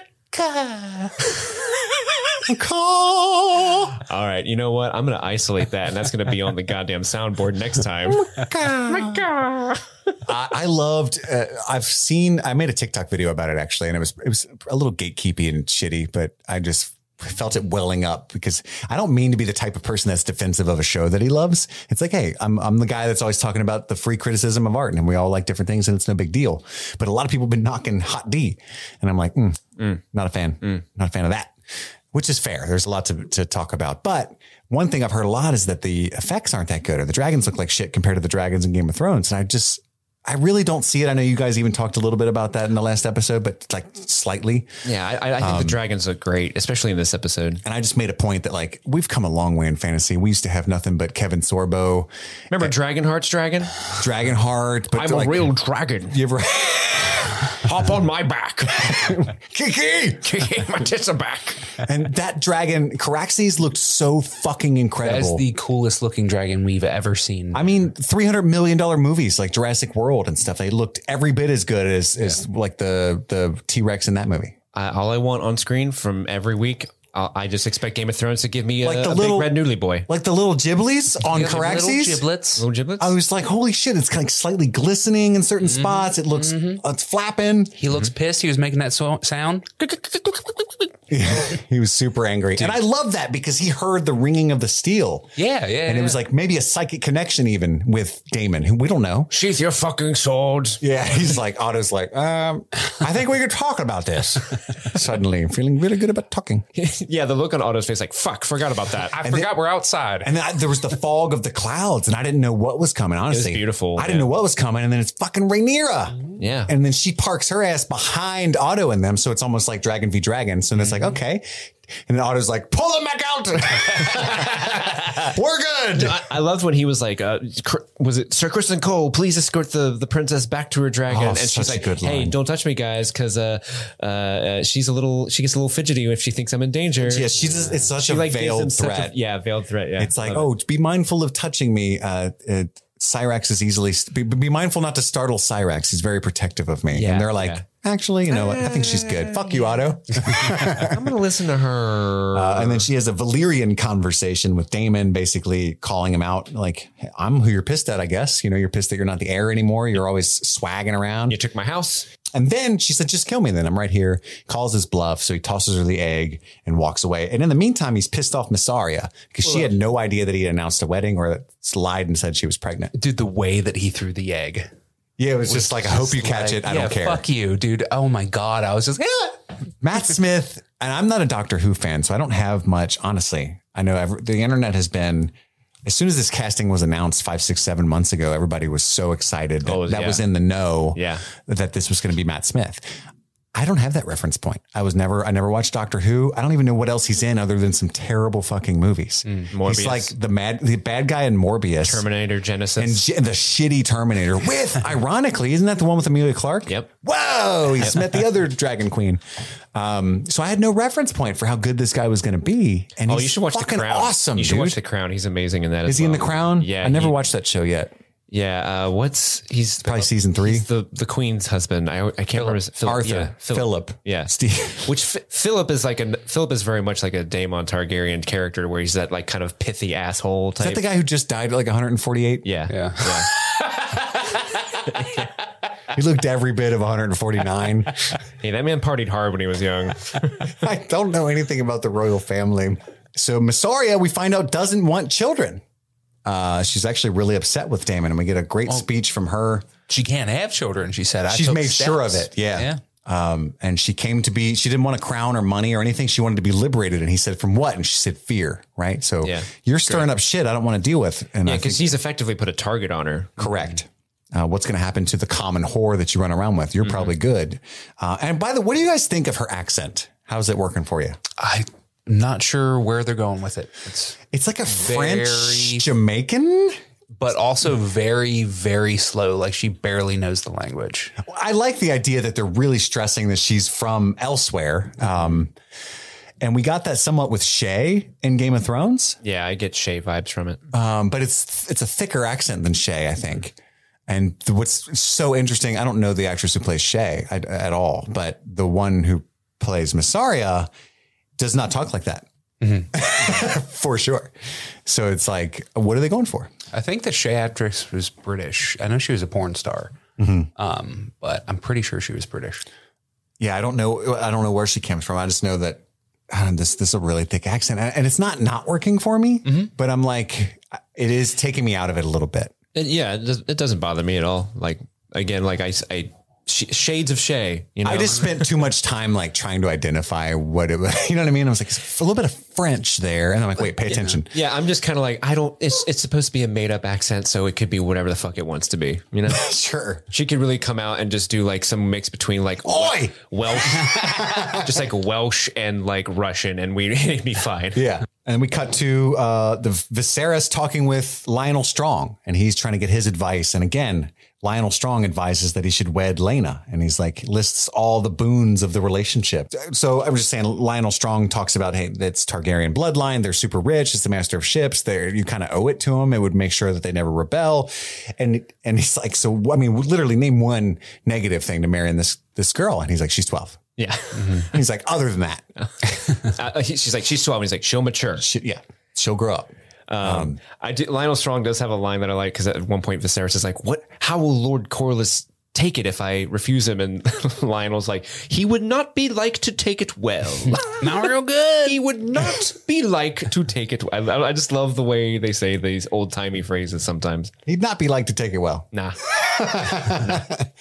call? All right, you know what? I'm going to isolate that, and that's going to be on the goddamn soundboard next time. I, I loved. Uh, I've seen. I made a TikTok video about it actually, and it was it was a little gatekeepy and shitty, but I just felt it welling up because I don't mean to be the type of person that's defensive of a show that he loves. It's like, hey, I'm I'm the guy that's always talking about the free criticism of art, and we all like different things, and it's no big deal. But a lot of people have been knocking Hot D, and I'm like, mm, mm, not a fan, mm. not a fan of that. Which is fair. There's a lot to, to talk about. But one thing I've heard a lot is that the effects aren't that good, or the dragons look like shit compared to the dragons in Game of Thrones. And I just, I really don't see it. I know you guys even talked a little bit about that in the last episode, but like slightly. Yeah, I, I think um, the dragons look great, especially in this episode. And I just made a point that like we've come a long way in fantasy. We used to have nothing but Kevin Sorbo. Remember uh, Dragonheart's dragon? Dragonheart. But I'm like, a real dragon. You ever hop on my back? Kiki! Kiki, my tits are back. And that dragon, Caraxes, looked so fucking incredible. That's the coolest looking dragon we've ever seen. I mean, three hundred million dollars movies like Jurassic World and stuff. They looked every bit as good as, as yeah. like the, the T-Rex in that movie. Uh, all I want on screen from every week, uh, I just expect Game of Thrones to give me a, like the a little, big red noodly boy. Like the little Ghiblies on yeah, Caraxes. Little giblets. Little giblets. I was like, holy shit, it's like slightly glistening in certain mm-hmm. spots. It looks, mm-hmm. it's flapping. He looks mm-hmm. pissed. He was making that so- sound. Yeah, he was super angry. Dude. And I love that because he heard the ringing of the steel. Yeah, yeah. And yeah. it was like maybe a psychic connection even with Damon, who we don't know. Sheath your fucking swords. Yeah, he's like, Otto's like, um, I think we could talk about this. Suddenly, feeling really good about talking. Yeah, the look on Otto's face like, fuck, forgot about that. I and forgot then, we're outside. And then I, there was the fog of the clouds, and I didn't know what was coming, honestly. It was beautiful. I yeah. didn't know what was coming, and then it's fucking Rhaenyra. Yeah. And then she parks her ass behind Otto and them, so it's almost like Dragon v. Dragon. So mm-hmm. it's like, okay. And then Otto's like, pull them back out. We're good. I, I loved when he was like, uh, was it Sir Kristen Cole, please escort the, the princess back to her dragon. Oh, and she's like, hey, line. don't touch me, guys. Cause, uh, uh, she's a little, she gets a little fidgety if she thinks I'm in danger. Yeah. She's just, it's such she a like veiled threat. A, yeah. Veiled threat. Yeah. It's like, oh, it. be mindful of touching me. Uh, it, Cyrax is easily, be, be mindful not to startle Cyrax. He's very protective of me. Yeah, and they're like, yeah. actually, you know what? I think she's good. Fuck you, Otto. I'm going to listen to her. Uh, and then she has a Valyrian conversation with Daemon, basically calling him out. Like, hey, I'm who you're pissed at, I guess. You know, you're pissed that you're not the heir anymore. You're always swagging around. You took my house. And then she said, just kill me then. I'm right here. Calls his bluff. So he tosses her the egg and walks away. And in the meantime, he's pissed off Mysaria because she had no idea that he had announced a wedding or lied and said she was pregnant. Dude, the way that he threw the egg. Yeah, it was, was just like, I hope you catch like, it. I yeah, don't care. Fuck you, dude. Oh my God. I was just, yeah. Matt Smith. And I'm not a Doctor Who fan, so I don't have much, honestly. I know every, the internet has been, as soon as this casting was announced five, six, seven months ago, everybody was so excited that, oh, that yeah. was in the know yeah. that this was going to be Matt Smith. I don't have that reference point. I was never, I never watched Doctor Who. I don't even know what else he's in other than some terrible fucking movies. Mm, Morbius. He's like the mad, the bad guy in Morbius. Terminator Genesis. And, and the shitty Terminator with, ironically, isn't that the one with Emilia Clarke? Yep. Whoa. He's met the other Dragon Queen. Um, so I had no reference point for how good this guy was going to be. And oh, he's you should watch fucking The Crown. awesome, You should dude. watch The Crown. He's amazing in that Is as he well. in The Crown? Yeah. I never he, watched that show yet. Yeah. Uh, what's he's probably season three. He's the the Queen's husband. I I can't Philip. remember his Philip. Arthur. Yeah, Philip. Philip. Yeah. Steve. Which Philip is like a Philip is very much like a Daemon Targaryen character where he's that like kind of pithy asshole type. Is that the guy who just died at like one hundred forty-eight? Yeah. Yeah. Yeah. He looked every bit of one hundred forty-nine. Hey, that man partied hard when he was young. I don't know anything about the royal family. So Mysaria, we find out, doesn't want children. Uh, she's actually really upset with Daemon, and we get a great well, speech from her. She can't have children, she said. I She's made steps. sure of it. Yeah. Yeah. Um, and she came to be, she didn't want a crown or money or anything. She wanted to be liberated. And he said, from what? And she said, fear. Right. So yeah, you're stirring great. up shit I don't want to deal with. And yeah, because he's effectively put a target on her. Correct. Uh, what's going to happen to the common whore that you run around with? You're mm-hmm. probably good. Uh, and by the way, what do you guys think of her accent? How's it working for you? I'm not sure where they're going with it. It's it's like a very, French Jamaican, but also very, very slow. Like she barely knows the language. I like the idea that they're really stressing that she's from elsewhere. Um, and we got that somewhat with Shay in Game of Thrones. Yeah, I get Shay vibes from it. Um, but it's it's a thicker accent than Shay, I think. And what's so interesting, I don't know the actress who plays Shay at, at all, but the one who plays Mysaria does not talk like that. Mm-hmm. For sure. So it's like, what are they going for? I think the Shay actress was British. I know she was a porn star, mm-hmm. um, but I'm pretty sure she was British. Yeah, I don't know. I don't know where she comes from. I just know that uh, this this is a really thick accent, and it's not not working for me. Mm-hmm. But I'm like, it is taking me out of it a little bit. It, yeah, it, does, it doesn't bother me at all. Like again, like I, I sh- shades of Shay. You know, I just spent too much time like trying to identify what it was. You know what I mean? I was like, it's a little bit of French there, and I'm like, wait, pay attention. Yeah, I'm just kind of like, I don't. It's it's supposed to be a made up accent, so it could be whatever the fuck it wants to be. You know, sure. She could really come out and just do like some mix between like Oi! Welsh, just like Welsh and like Russian, and we it'd be fine. Yeah. And we cut to uh, the Viserys talking with Lionel Strong, and he's trying to get his advice. And again, Lionel Strong advises that he should wed Laena, and he's like lists all the boons of the relationship. So I was just saying, Lionel Strong talks about, hey, it's Targaryen bloodline. They're super rich. It's the master of ships. They you kind of owe it to them. It would make sure that they never rebel. And and he's like, so I mean, literally name one negative thing to marrying this this girl, and he's like, she's twelve. Yeah. Mm-hmm. He's like, other than that, uh, he, she's like, she's twelve. And he's like, she'll mature. She, yeah. She'll grow up. Um, Um, I do, Lionel Strong does have a line that I like, because at one point Viserys is like, what, how will Lord Corlys take it if I refuse him? And Lionel's like, he would not be like to take it well. Not real good. He would not be like to take it. I, I just love the way they say these old timey phrases sometimes. He'd not be like to take it well. Nah. nah.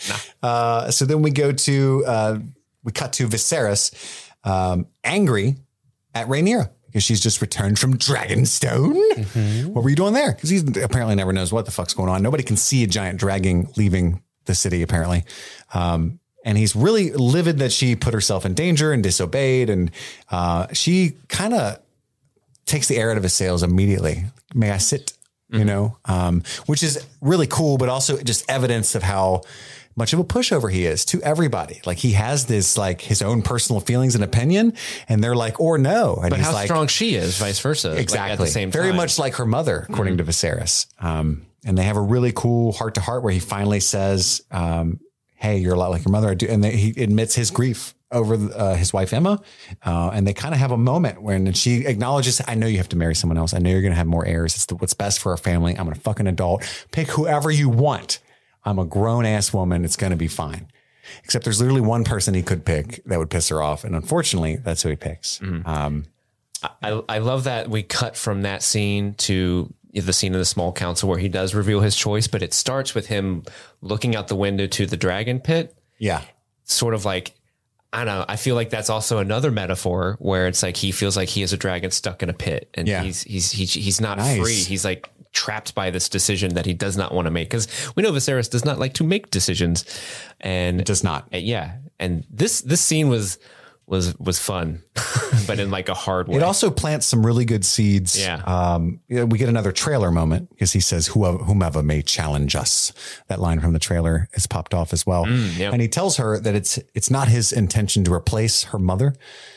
Uh, so then we go to, uh, we cut to Viserys, um, angry at Rhaenyra because she's just returned from Dragonstone. Mm-hmm. What were you doing there? Because he apparently never knows what the fuck's going on. Nobody can see a giant dragon leaving the city, apparently. Um, and he's really livid that she put herself in danger and disobeyed. And uh, she kind of takes the air out of his sails immediately. May I sit? Mm-hmm. You know, um, which is really cool, but also just evidence of how much of a pushover he is to everybody. Like he has this, like his own personal feelings and opinion, and they're like, or no. And but he's how like, strong she is, vice versa. Exactly. Like at the same Very time. much like her mother, according mm-hmm. to Viserys. Um, and they have a really cool heart to heart where he finally says, um, hey, you're a lot like your mother. I do. And they, he admits his grief over uh, his wife, Emma. Uh, and they kind of have a moment when she acknowledges, I know you have to marry someone else. I know you're going to have more heirs. It's the, what's best for our family. I'm a fucking adult. Pick whoever you want. I'm a grown ass woman. It's going to be fine. Except there's literally one person he could pick that would piss her off. And unfortunately, that's who he picks. Mm-hmm. Um, I, I love that we cut from that scene to the scene of the small council where he does reveal his choice, but it starts with him looking out the window to the dragon pit. Yeah. Sort of like, I don't know. I feel like that's also another metaphor where it's like he feels like he is a dragon stuck in a pit, and yeah. he's he's he's he's not nice. free. He's like trapped by this decision that he does not want to make, because we know Viserys does not like to make decisions, and does not. Yeah, and this this scene was was was fun, but in like a hard way. It also plants some really good seeds. Yeah. Um, we get another trailer moment because he says, whoever, whomever may challenge us. That line from the trailer is popped off as well. Mm, yep. And he tells her that it's it's not his intention to replace her mother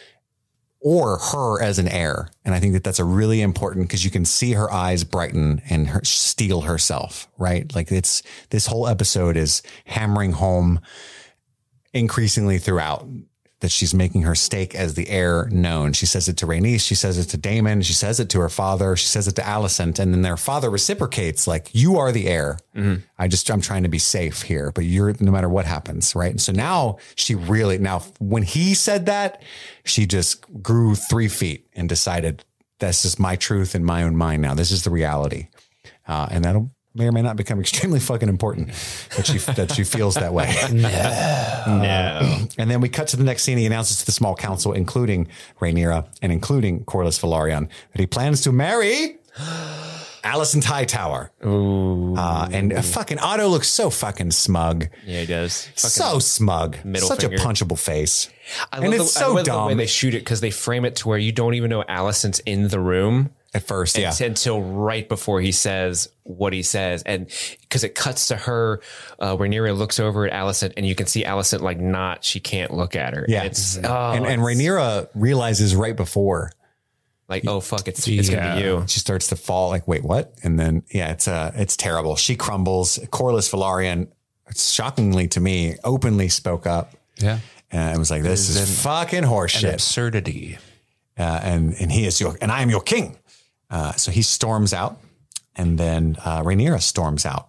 or her as an heir. And I think that that's a really important, because you can see her eyes brighten and her steel herself, right? Like it's, this whole episode is hammering home increasingly throughout that she's making her stake as the heir known. She says it to Rhaenys. She says it to Daemon. She says it to her father. She says it to Alicent. And then their father reciprocates, like, you are the heir. Mm-hmm. I just, I'm trying to be safe here, but you're, no matter what happens. Right. And so now she really, now when he said that, she just grew three feet and decided this is my truth in my own mind. Now this is the reality. Uh, and that'll, may or may not become extremely fucking important that she that she feels that way. No. Uh, no. And then we cut to the next scene. He announces to the small council, including Rhaenyra and including Corlys Velaryon, that he plans to marry Alicent Hightower. Ooh. Uh, and uh, fucking Otto looks so fucking smug. Yeah, he does. Fucking so smug. Middle Such finger. a punchable face. I and love it's the, so I love dumb. the way they shoot it, because they frame it to where you don't even know Alicent's in the room. At first, yeah. Until right before he says what he says. And because it cuts to her, uh, where Rhaenyra looks over at Alicent, and you can see Alicent like not, she can't look at her. Yeah. It's, oh, and, and Rhaenyra realizes right before, like, oh, fuck, it's, it's yeah. going to be you. She starts to fall like, wait, what? And then, yeah, it's uh, it's terrible. She crumbles. Corlys Velaryon, shockingly to me, openly spoke up. Yeah. And it was like, this is, is fucking horseshit. An absurdity. Uh, and, and he is your, and I am your king. Uh, so he storms out, and then uh, Rhaenyra storms out.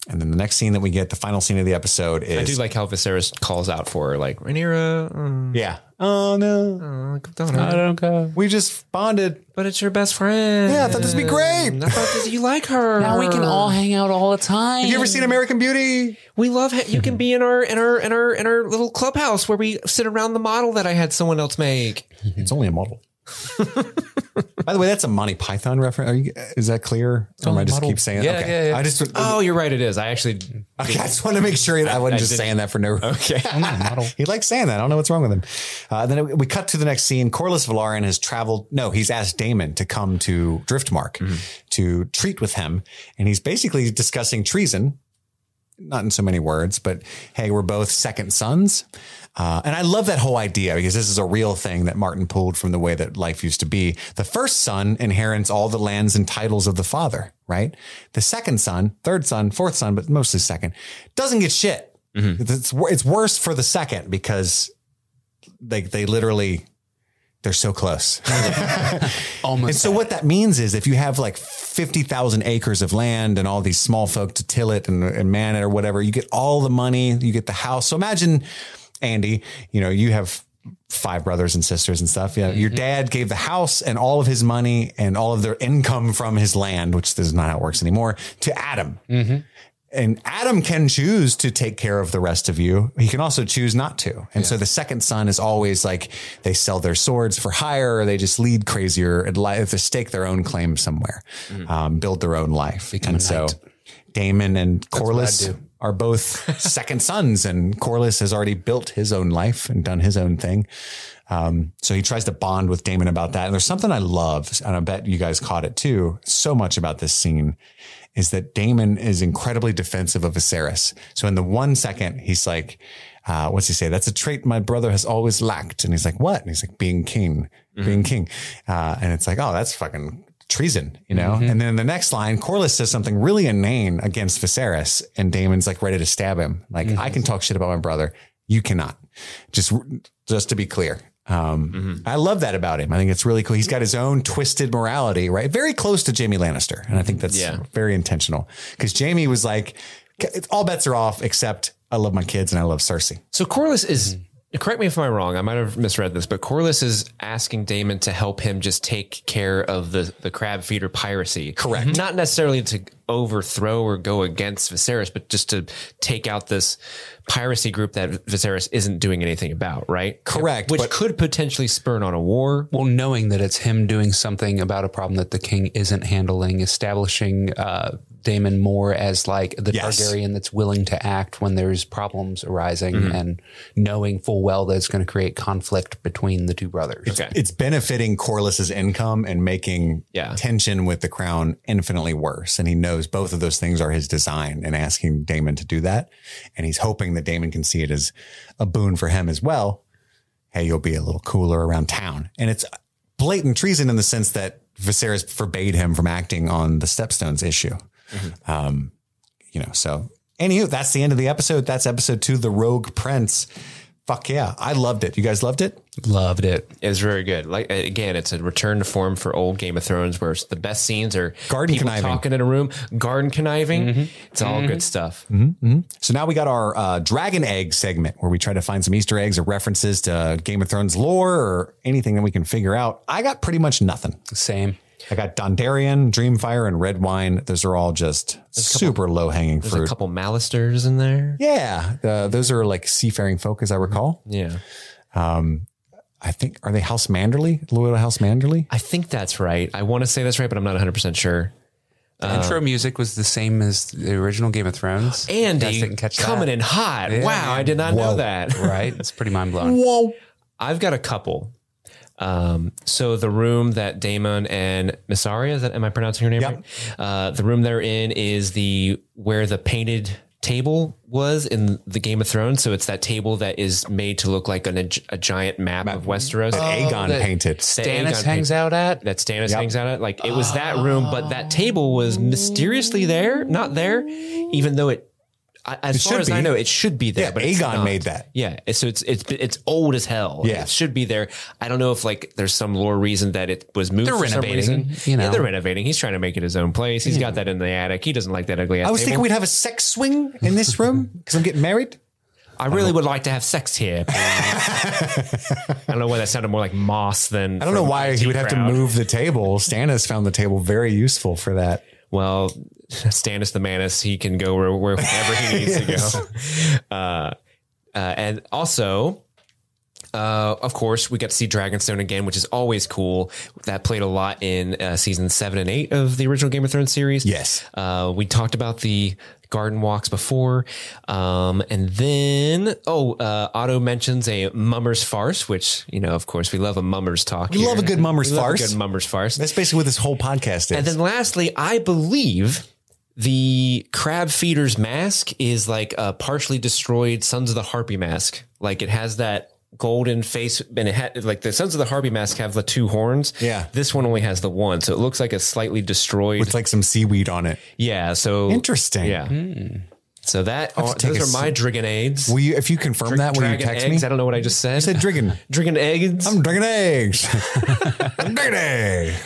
And then the next scene that we get, the final scene of the episode is... I do like how Viserys calls out for her, like, Rhaenyra. Um, yeah. Oh, no. Oh, don't I don't go. We just bonded. But it's your best friend. Yeah, I thought this would be great. I thought this, you like her. Now we can all hang out all the time. Have you ever seen American Beauty? We love it. You can be in our in our in our in our little clubhouse where we sit around the model that I had someone else make. It's only a model. By the way, that's a Monty Python reference. Are you, is that clear? Or am I just keep saying it? Yeah, okay. yeah, yeah. I just, oh, you're right. It is. I actually. Okay, I just want to make sure I wasn't I just did. saying that for no. Okay. He likes saying that. I don't know what's wrong with him. Uh, then it, we cut to the next scene. Corlys Velaryon has traveled. No, he's asked Daemon to come to Driftmark mm-hmm. to treat with him. And he's basically discussing treason. Not in so many words, but hey, we're both second sons. Uh, and I love that whole idea because this is a real thing that Martin pulled from the way that life used to be. The first son inherits all the lands and titles of the father, right? The second son, third son, fourth son, but mostly second, doesn't get shit. Mm-hmm. It's, it's worse for the second because they, they literally... They're so close. Almost. And so what that means is if you have like fifty thousand acres of land and all these small folk to till it and, and man it or whatever, you get all the money, you get the house. So imagine, Andy, you know, you have five brothers and sisters and stuff. Yeah. Mm-hmm. Your dad gave the house and all of his money and all of their income from his land, which is not how it works anymore, to Adam. Mm-hmm. And Adam can choose to take care of the rest of you. He can also choose not to. And yeah. so the second son is always like they sell their swords for hire or they just lead crazier and life to stake their own claim somewhere, mm. um, build their own life. Become and so Daemon and Corlys are both second sons and Corlys has already built his own life and done his own thing. Um, so he tries to bond with Daemon about that. And there's something I love, and I bet you guys caught it too, so much about this scene, is that Daemon is incredibly defensive of Viserys. So in the one second, he's like, uh, what's he say? That's a trait my brother has always lacked. And he's like, what? And he's like, being king, mm-hmm. being king. Uh, and it's like, oh, that's fucking treason, you know? Mm-hmm. And then in the next line, Corlys says something really inane against Viserys. And Daemon's like ready to stab him. Like, mm-hmm. I can talk shit about my brother. You cannot. Just, just to be clear. Um, mm-hmm. I love that about him. I think it's really cool. He's got his own twisted morality, right? Very close to Jaime Lannister. And I think that's yeah. very intentional because Jaime was like, all bets are off except I love my kids and I love Cersei. So Corlys is, mm-hmm. correct me if I'm wrong, I might have misread this, but Corlys is asking Daemon to help him just take care of the, the crab feeder piracy. Correct. Mm-hmm. Not necessarily to overthrow or go against Viserys, but just to take out this piracy group that Viserys isn't doing anything about, right? Correct. Which could potentially spur on a war. Well, knowing that it's him doing something about a problem that the king isn't handling, establishing uh, Daemon more as like the yes. Targaryen that's willing to act when there's problems arising mm-hmm. and knowing full well that it's going to create conflict between the two brothers. It's, okay. it's benefiting Corlys's income and making yeah. tension with the crown infinitely worse. And he knows both of those things are his design and asking Daemon to do that. And he's hoping that Daemon can see it as a boon for him as well. Hey, you'll be a little cooler around town. And it's blatant treason in the sense that Viserys forbade him from acting on the Stepstones issue. Mm-hmm. Um, you know, so anywho, that's the end of the episode. That's episode two, The Rogue Prince. Fuck yeah. I loved it. You guys loved it? Loved it. It was very good. Like, again, it's a return to form for old Game of Thrones where the best scenes are garden people conniving. talking in a room, garden conniving. Mm-hmm. It's all mm-hmm. good stuff. Mm-hmm. Mm-hmm. So now we got our uh, Dragon Egg segment where we try to find some Easter eggs or references to Game of Thrones lore or anything that we can figure out. I got pretty much nothing. Same. I got Dondarrion, Dreamfire, and Red Wine. Those are all just there's super low hanging fruit. There's a couple Malisters in there. Yeah. Uh, those are like seafaring folk, as I recall. Yeah. Um, I think, are they House Manderly? Loyal House Manderly? I think that's right. I want to say that's right, but I'm not one hundred percent sure. The uh, intro music was the same as the original Game of Thrones. Andy didn't catch coming that. in hot. Yeah. Wow. I did not Whoa. know that. Right. It's pretty mind blowing. Whoa. I've got a couple. Um, so the room that Daemon and Mysaria, is that, am I pronouncing her name yep. right? Uh, the room they're in is the, where the painted table was in the Game of Thrones. So it's that table that is made to look like an, a, a giant map, map of Westeros. That oh, Aegon that painted. Stannis Aegon hangs painted, out at. That Stannis yep. hangs out at. Like it was oh. that room, but that table was mysteriously there, not there, even though it I, as far as be. I know, it should be there. Yeah, but Aegon made that. Yeah, so it's it's it's old as hell. Yeah, it should be there. I don't know if like there's some lore reason that it was moved. They're for renovating. Some reason. You know, yeah, they're renovating. He's trying to make it his own place. He's yeah. got that in the attic. He doesn't like that ugly ass I was table. thinking we'd have a sex swing in this room because I'm getting married. I really would like to have sex here. I don't know why that sounded more like Moss than. I don't know why he would have to move the table. Stannis found the table very useful for that. Well, Stannis the Manus, he can go where, wherever he needs yes. to go. Uh, uh, and also, uh, of course, we got to see Dragonstone again, which is always cool. That played a lot in uh, season seven and eight of the original Game of Thrones series. Yes. Uh, we talked about the garden walks before. Um, and then, oh, uh, Otto mentions a Mummers farce, which, you know, of course, we love a Mummers talk. We here. love a good Mummers we farce. Love a good Mummers farce. That's basically what this whole podcast is. And then lastly, I believe the crab feeder's mask is like a partially destroyed Sons of the Harpy mask. Like it has that golden face, and it had like the Sons of the Harpy mask have the two horns. Yeah. This one only has the one. So it looks like a slightly destroyed with like some seaweed on it. Yeah. So interesting. Yeah. Mm. So that are, those are my Driggonades. Will you, if you confirm Dr- that, will you text eggs? me? I don't know what I just said. I said Driggon. Driggon eggs. I'm Driggon eggs. I'm Driggon egg.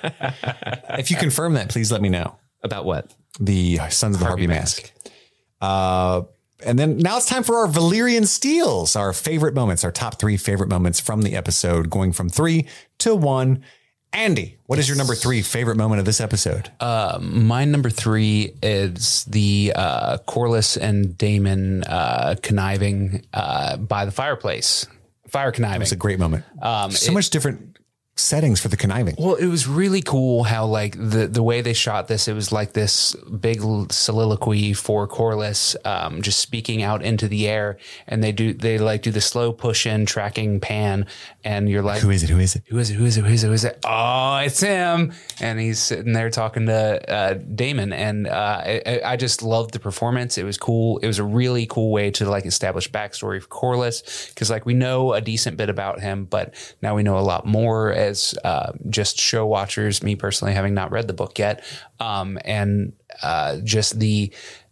If you confirm that, please let me know. About what? The Sons of the Harpy, Harpy mask. mask. Uh, and then now it's time for our Valyrian steals, our favorite moments, our top three favorite moments from the episode, going from three to one. Andy, what yes. is your number three favorite moment of this episode? Uh, my number three is the uh, Corlys and Daemon uh, conniving uh, by the fireplace. Fire conniving. It's a great moment. Um, so it, much different settings for the conniving. Well, it was really cool how like the, the way they shot this, it was like this big soliloquy for Corlys, um, just speaking out into the air, and they do, they like do the slow push in tracking pan, and you're like, who is it? Who is it? Who is it? Who is it? Who is it? Who is it? Oh, it's him. And he's sitting there talking to, uh, Daemon. And, uh, I, I just loved the performance. It was cool. It was a really cool way to like establish backstory for Corlys. Cause like we know a decent bit about him, but now we know a lot more as uh, just show watchers, me personally having not read the book yet, um, and uh, just the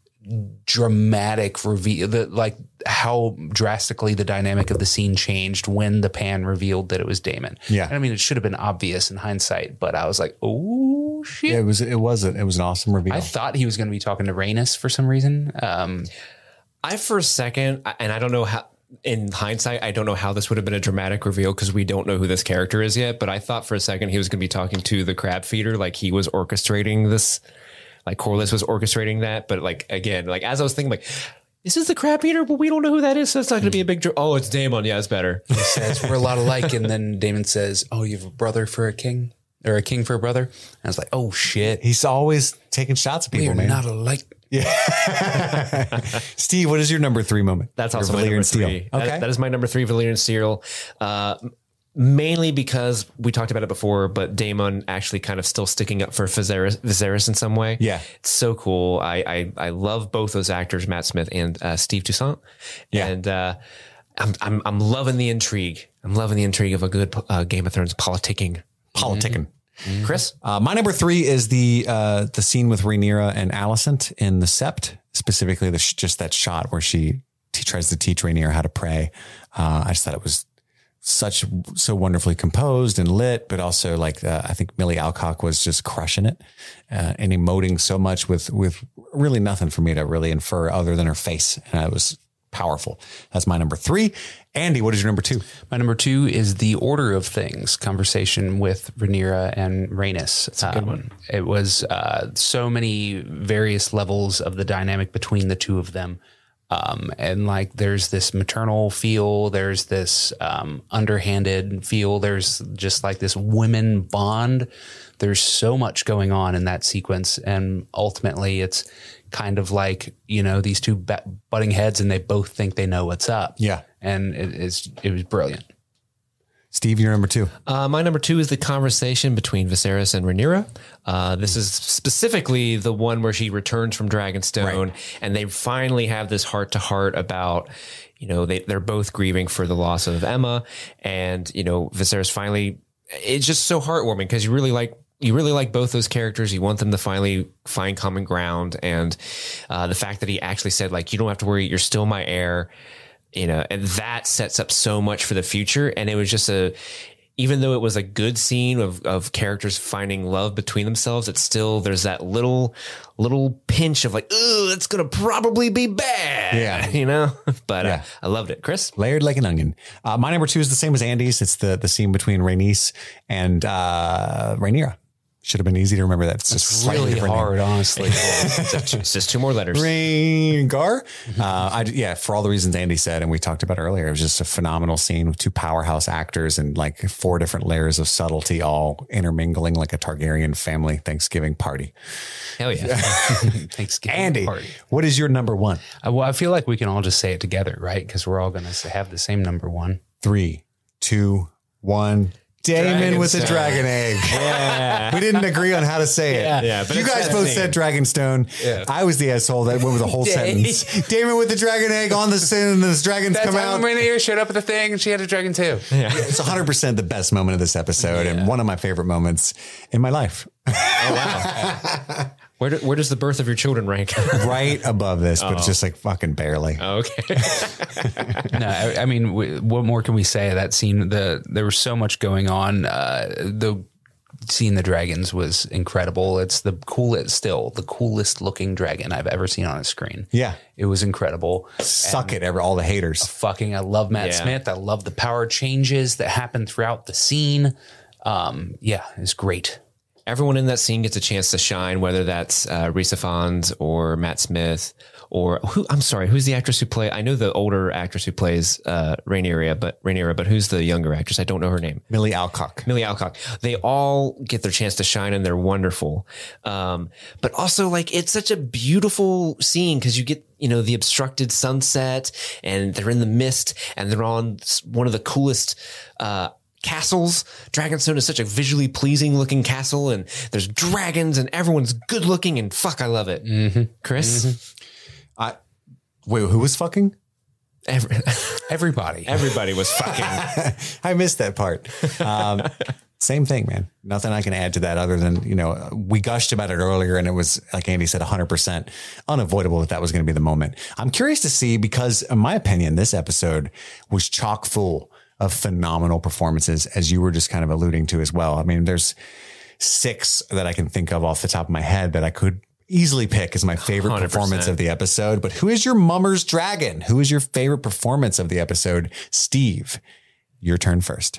dramatic reveal, the, like how drastically the dynamic of the scene changed when the pan revealed that it was Daemon. Yeah, and I mean, it should have been obvious in hindsight, but I was like, oh shit! Yeah, it was. It was. A, it was an awesome reveal. I thought he was going to be talking to Rhaenys for some reason. Um, I for a second, and I don't know how. In hindsight, I don't know how this would have been a dramatic reveal because we don't know who this character is yet. But I thought for a second he was going to be talking to the crab feeder, like he was orchestrating this, like Corlys was orchestrating that. But like again, like as I was thinking, like this is the crab feeder, but we don't know who that is, so it's not going to be a big. Dr- oh, it's Daemon. Yeah, it's better. He says we're a lot alike, and then Daemon says, "Oh, you have a brother for a king, or a king for a brother." And I was like, "Oh shit!" He's always taking shots at people, we're man. Not alike. Yeah. Steve, what is your number three moment? That's also my number three. Steal. Okay. That, that is my number three Valyrian steal. Uh, mainly because we talked about it before, but Daemon actually kind of still sticking up for Viserys, Viserys in some way. Yeah. It's so cool. I, I, I love both those actors, Matt Smith and uh, Steve Toussaint. Yeah. And uh, I'm, I'm, I'm loving the intrigue. I'm loving the intrigue of a good uh, Game of Thrones politicking. Politicking. Mm-hmm. Mm-hmm. Chris, uh, my number three is the uh, the scene with Rhaenyra and Alicent in the Sept, specifically the sh- just that shot where she t- tries to teach Rhaenyra how to pray. Uh, I just thought it was such so wonderfully composed and lit, but also like uh, I think Millie Alcock was just crushing it uh, and emoting so much with with really nothing for me to really infer other than her face, and it was powerful. That's my number three. Andy, what is your number two? My number two is the order of things conversation with Rhaenyra and Rhaenys. That's a good um, one. It was uh, so many various levels of the dynamic between the two of them. Um, and like, there's this maternal feel, there's this um, underhanded feel, there's just like this women bond. There's so much going on in that sequence. And ultimately it's kind of like, you know, these two butting heads and they both think they know what's up. Yeah. And it is, it was brilliant. Steve, your number two. Uh, my number two is the conversation between Viserys and Rhaenyra. Uh, this is specifically the one where she returns from Dragonstone, right, and they finally have this heart to heart about, you know, they, they're both grieving for the loss of Emma, and, you know, Viserys finally, it's just so heartwarming because you really like you really like both those characters. You want them to finally find common ground. And uh, the fact that he actually said, like, you don't have to worry, you're still my heir, you know, and that sets up so much for the future. And it was just a, even though it was a good scene of, of characters finding love between themselves, it's still, there's that little, little pinch of like, ooh, it's going to probably be bad. Yeah. You know, but Yeah. uh, I loved it. Chris? Layered like an onion. Uh, my number two is the same as Andy's. It's the, the scene between Rhaenys and uh, Rhaenyra. Should have been easy to remember that. It's just It's slightly really different hard, name. honestly. It's just two more letters. Rhaegar. Uh, I, yeah, for all the reasons Andy said, and we talked about earlier, it was just a phenomenal scene with two powerhouse actors and like four different layers of subtlety, all intermingling like a Targaryen family Thanksgiving party. Hell yeah. Thanksgiving Andy, party. what is your number one? Uh, well, I feel like we can all just say it together, right? Because we're all going to have the same number one. Three, two, one. Daemon with the Dragonstone. dragon egg. Yeah. We didn't agree on how to say it. Yeah, yeah, but you it's guys that both thing. said Dragonstone. Yeah. I was the asshole that went with the whole sentence. Daemon with the dragon egg on the sin and the dragons That's come how out. Rhaenyra showed up at the thing and she had a dragon too. Yeah. It's one hundred percent the best moment of this episode and one of my favorite moments in my life. Oh, wow. Where, do, where does the birth of your children rank? Right above this, but it's Oh. just like fucking barely. Oh, okay. No, I, I mean, w- what more can we say? That scene, the there was so much going on. Uh, the seeing the dragons was incredible. It's the coolest, still the coolest looking dragon I've ever seen on a screen. Yeah. It was incredible. Suck And it, ever all the haters. Fucking, I love Matt Yeah. Smith. I love the power changes that happen throughout the scene. Um, yeah, it's great. Everyone in that scene gets a chance to shine, whether that's uh, Rhys Ifans or Matt Smith or who. I'm sorry, who's the actress who play? I know the older actress who plays uh, Rhaenyra, but Rhaenyra, but who's the younger actress? I don't know her name. Millie Alcock. Millie Alcock. They all get their chance to shine and they're wonderful. Um, but also like it's such a beautiful scene because you get, you know, the obstructed sunset and they're in the mist and they're on one of the coolest, uh, castles. Dragonstone is such a visually pleasing looking castle and there's dragons and everyone's good looking and fuck, I love it. Mm-hmm. Chris? Mm-hmm. I wait, who was fucking? Every, Everybody. everybody was fucking. I missed that part. Um, same thing, man. Nothing I can add to that other than, you know, we gushed about it earlier and it was, like Andy said, one hundred percent unavoidable that that was going to be the moment. I'm curious to see because, in my opinion, this episode was chock full of phenomenal performances, as you were just kind of alluding to as well. I mean, there's six that I can think of off the top of my head that I could easily pick as my favorite one hundred percent. performance of the episode. But who is your mummer's dragon? Who is your favorite performance of the episode? Steve, your turn first.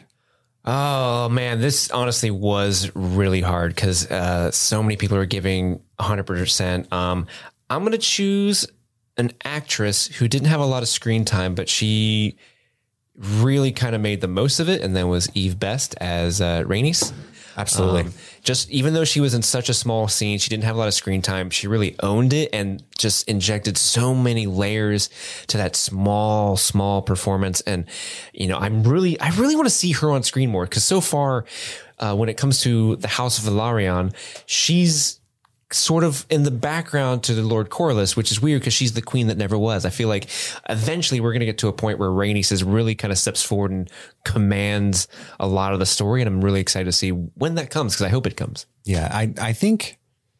Oh man, this honestly was really hard because uh, so many people are giving one hundred percent. Um, I'm going to choose an actress who didn't have a lot of screen time, but she really kind of made the most of it, and then was Eve Best as uh, Rhaenys. Absolutely. Um, just even though she was in such a small scene, she didn't have a lot of screen time. She really owned it and just injected so many layers to that small, small performance. And, you know, I'm really, I really want to see her on screen more because so far, uh, when it comes to the House of Velaryon, she's sort of in the background to the Lord Corlys, which is weird because she's the queen that never was. I feel like eventually we're going to get to a point where Rhaenys is really kind of steps forward and commands a lot of the story. And I'm really excited to see when that comes because I hope it comes. Yeah, I, I think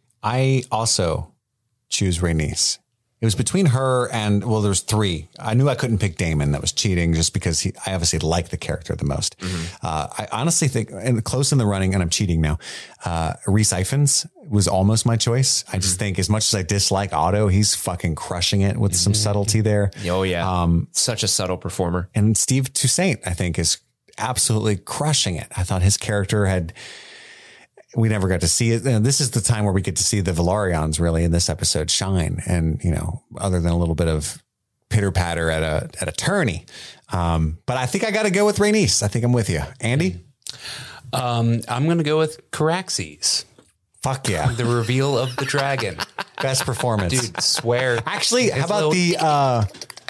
I also choose Rhaenys. It was between her and, well, there's three. I knew I couldn't pick Daemon. That was cheating just because he, I obviously like the character the most. Mm-hmm. Uh, I honestly think, and close in the running, and I'm cheating now, uh, Rhys Ifans was almost my choice. I just mm-hmm. think as much as I dislike Otto, he's fucking crushing it with mm-hmm. some subtlety there. Oh, yeah. Um, Such a subtle performer. And Steve Toussaint, I think, is absolutely crushing it. I thought his character had... We never got to see it. And this is the time where we get to see the Velaryons really in this episode shine. And, you know, other than a little bit of pitter patter at a, at a tourney. Um, but I think I got to go with Rhaenys. I think I'm with you. Andy? Um, I'm going to go with Caraxes. Fuck yeah. The reveal of the dragon. Best performance. Dude, swear. Actually, how about the, uh,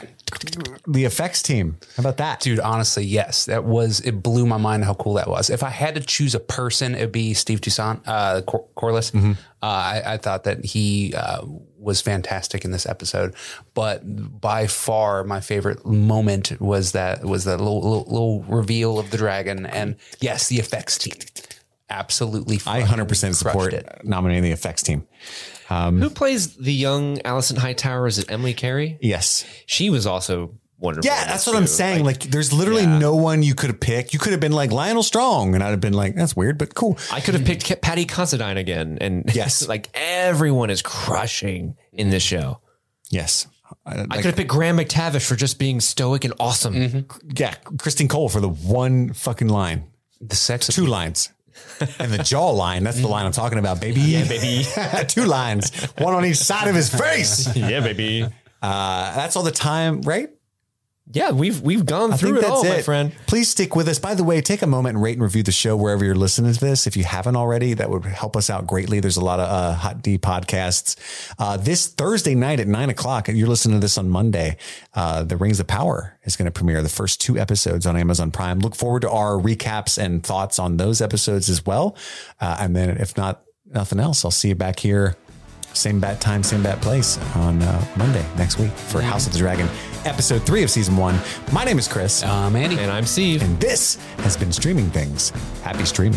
the effects team? How about that? Dude, honestly, yes. That was, it blew my mind how cool that was. If I had to choose a person, it'd be Steve Toussaint, uh, Cor- Corlys. Mm-hmm. Uh, I, I thought that he uh, was fantastic in this episode. But by far, my favorite moment was that was that little, little, little reveal of the dragon. And yes, the effects team. absolutely. I one hundred percent support it. Nominating the effects team. Um, Who plays the young Allison Hightower? Is it Emily Carey? Yes. She was also wonderful. Yeah, that's what I'm saying. Like, like there's literally yeah. no one you could have picked. You could have been like Lionel Strong, and I'd have been like, that's weird, but cool. I could have picked Patty Considine again, and yes, like everyone is crushing in this show. Yes, I, like, I could have picked Graham McTavish for just being stoic and awesome. Mm-hmm. Yeah, Christine Cole for the one fucking line, the sex, two lines. And the jaw line, that's the line I'm talking about, baby. Yeah, baby. Two lines, one on each side of his face. Yeah, baby. Uh, that's all the time, right? Yeah, we've we've gone I through think it that's all, it. my friend. Please stick with us. By the way, take a moment and rate and review the show wherever you're listening to this. If you haven't already, that would help us out greatly. There's a lot of uh, Hot D podcasts. Uh, this Thursday night at nine o'clock, you're listening to this on Monday, uh, The Rings of Power is going to premiere the first two episodes on Amazon Prime. Look forward to our recaps and thoughts on those episodes as well. Uh, and then if not nothing else, I'll see you back here. Same bat time, same bat place on uh, Monday next week for House of the Dragon, episode three of season one. My name is Chris. I'm Andy. And I'm Steve. And this has been Streaming Things. Happy streaming.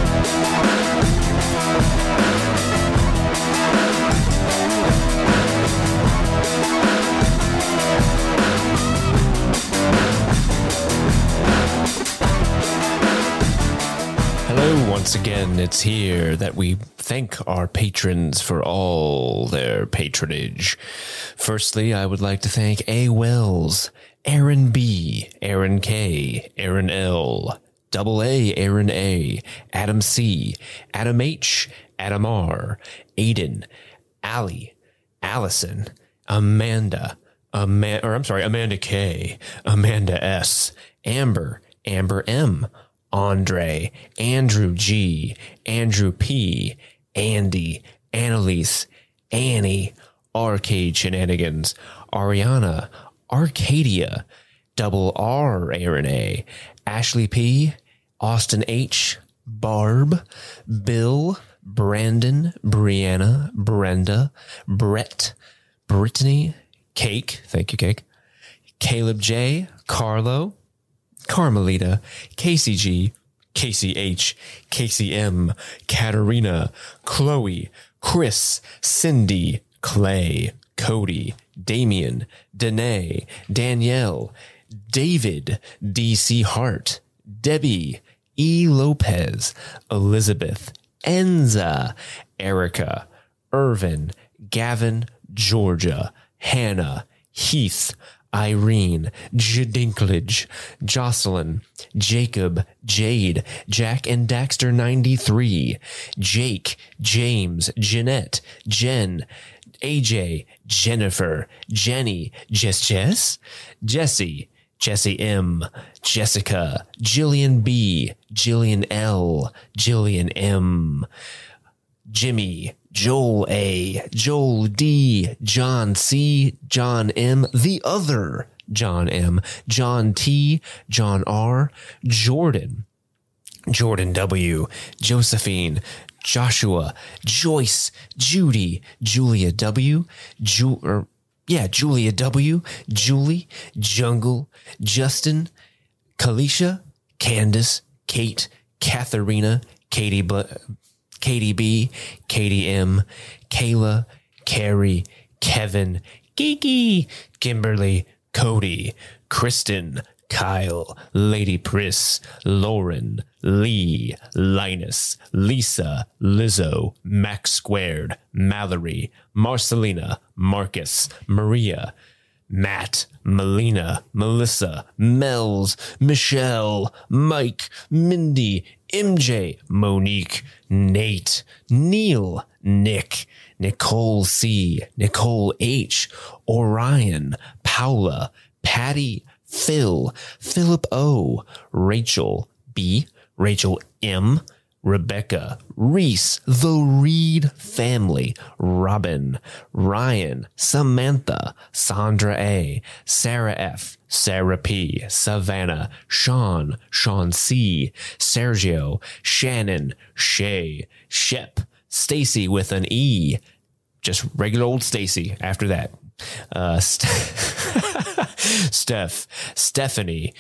Hello, once again, it's here that we thank our patrons for all their patronage. Firstly, I would like to thank A. Wells, Aaron B., Aaron K., Aaron L., Double A, Aaron A., Adam C., Adam H., Adam R., Aiden, Allie, Allison, Amanda, Ama- or I'm sorry, Amanda K., Amanda S., Amber, Amber M., Andre, Andrew G., Andrew P., Andy, Annalise, Annie, Arcade Shenanigans, Ariana, Arcadia, Double R, Aaron A., Ashley P., Austin H., Barb, Bill, Brandon, Brianna, Brenda, Brett, Brittany, Cake, thank you, Cake, Caleb J., Carlo, Carmelita, Casey G., Casey H., Casey M., Katerina, Chloe, Chris, Cindy, Clay, Cody, Damien, Danae, Danielle, David, D C Hart, Debbie, E. Lopez, Elizabeth, Enza, Erica, Irvin, Gavin, Georgia, Hannah, Heath, Irene, Jadinklage, Jocelyn, Jacob, Jade, Jack and Daxter ninety-three, Jake, James, Jeanette, Jen, A J, Jennifer, Jenny, Jess Jess, Jesse, Jesse M, Jessica, Jillian B, Jillian L, Jillian M, Jimmy, Joel A, Joel D, John C, John M, the other John M, John T, John R, Jordan, Jordan W, Josephine, Joshua, Joyce, Judy, Julia W, Ju- or, yeah, Julia W, Julie, Jungle, Justin, Kalisha, Candace, Kate, Katharina, Katie, Bl- Katie B, Katie M, Kayla, Carrie, Kevin, Kiki, Kimberly, Cody, Kristen, Kyle, Lady Pris, Lauren, Lee, Linus, Lisa, Lizzo, Max Squared, Mallory, Marcelina, Marcus, Maria, Matt, Melina, Melissa, Mel's, Michelle, Mike, Mindy, M J, Monique, Nate, Neil, Nick, Nicole C, Nicole H, Orion, Paula, Patty, Phil, Philip O, Rachel B, Rachel M, Rebecca, Reese, the Reed family, Robin, Ryan, Samantha, Sandra A, Sarah F, Sarah P, Savannah, Sean, Sean C, Sergio, Shannon, Shay, Shep, Stacy with an E, just regular old Stacy after that, uh, St- Steph, Stephanie,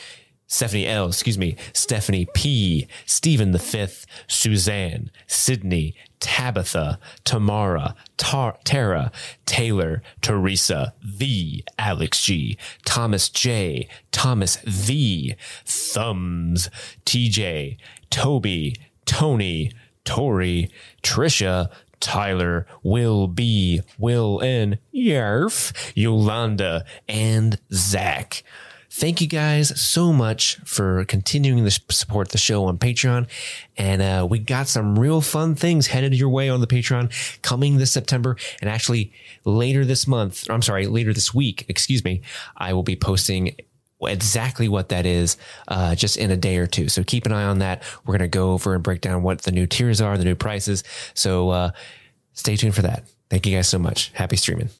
Stephanie L, excuse me, Stephanie P, Stephen the Fifth, Suzanne, Sydney, Tabitha, Tamara, Tar- Tara, Taylor, Teresa, V, Alex G, Thomas J, Thomas V, Thumbs, T J, Toby, Tony, Tori, Trisha, Tyler, Will B, Will N, Yarf, Yolanda, and Zach. Thank you guys so much for continuing to support the show on Patreon. And uh, we got some real fun things headed your way on the Patreon coming this September. And actually later this month, I'm sorry, later this week, excuse me, I will be posting exactly what that is uh, just in a day or two. So keep an eye on that. We're going to go over and break down what the new tiers are, the new prices. So uh, stay tuned for that. Thank you guys so much. Happy streaming.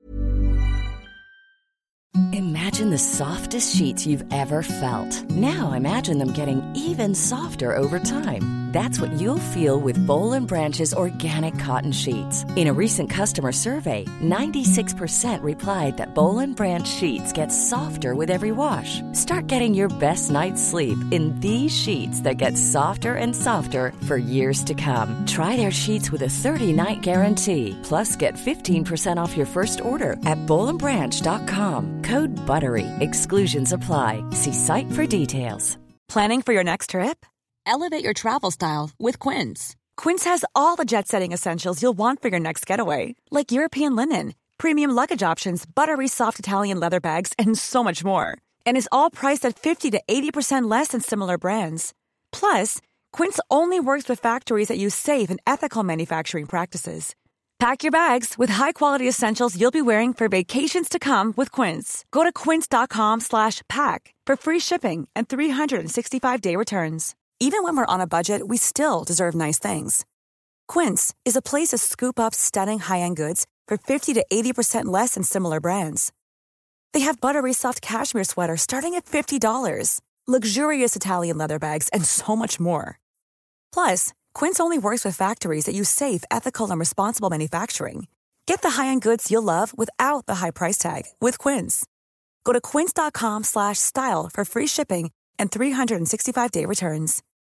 Imagine the softest sheets you've ever felt. Now imagine them getting even softer over time. That's what you'll feel with Boll and Branch's organic cotton sheets. In a recent customer survey, ninety-six percent replied that Boll and Branch sheets get softer with every wash. Start getting your best night's sleep in these sheets that get softer and softer for years to come. Try their sheets with a thirty-night guarantee. Plus, get fifteen percent off your first order at boll and branch dot com. Code BUTTERY. Exclusions apply. See site for details. Planning for your next trip? Elevate your travel style with Quince. Quince has all the jet-setting essentials you'll want for your next getaway, like European linen, premium luggage options, buttery soft Italian leather bags, and so much more. And is all priced at fifty to eighty percent less than similar brands. Plus, Quince only works with factories that use safe and ethical manufacturing practices. Pack your bags with high-quality essentials you'll be wearing for vacations to come with Quince. Go to quince.com slash pack for free shipping and three sixty-five day returns. Even when we're on a budget, we still deserve nice things. Quince is a place to scoop up stunning high-end goods for fifty to eighty percent less than similar brands. They have buttery soft cashmere sweaters starting at fifty dollars, luxurious Italian leather bags, and so much more. Plus, Quince only works with factories that use safe, ethical, and responsible manufacturing. Get the high-end goods you'll love without the high price tag with Quince. Go to quince.com slash style for free shipping and three sixty-five day returns.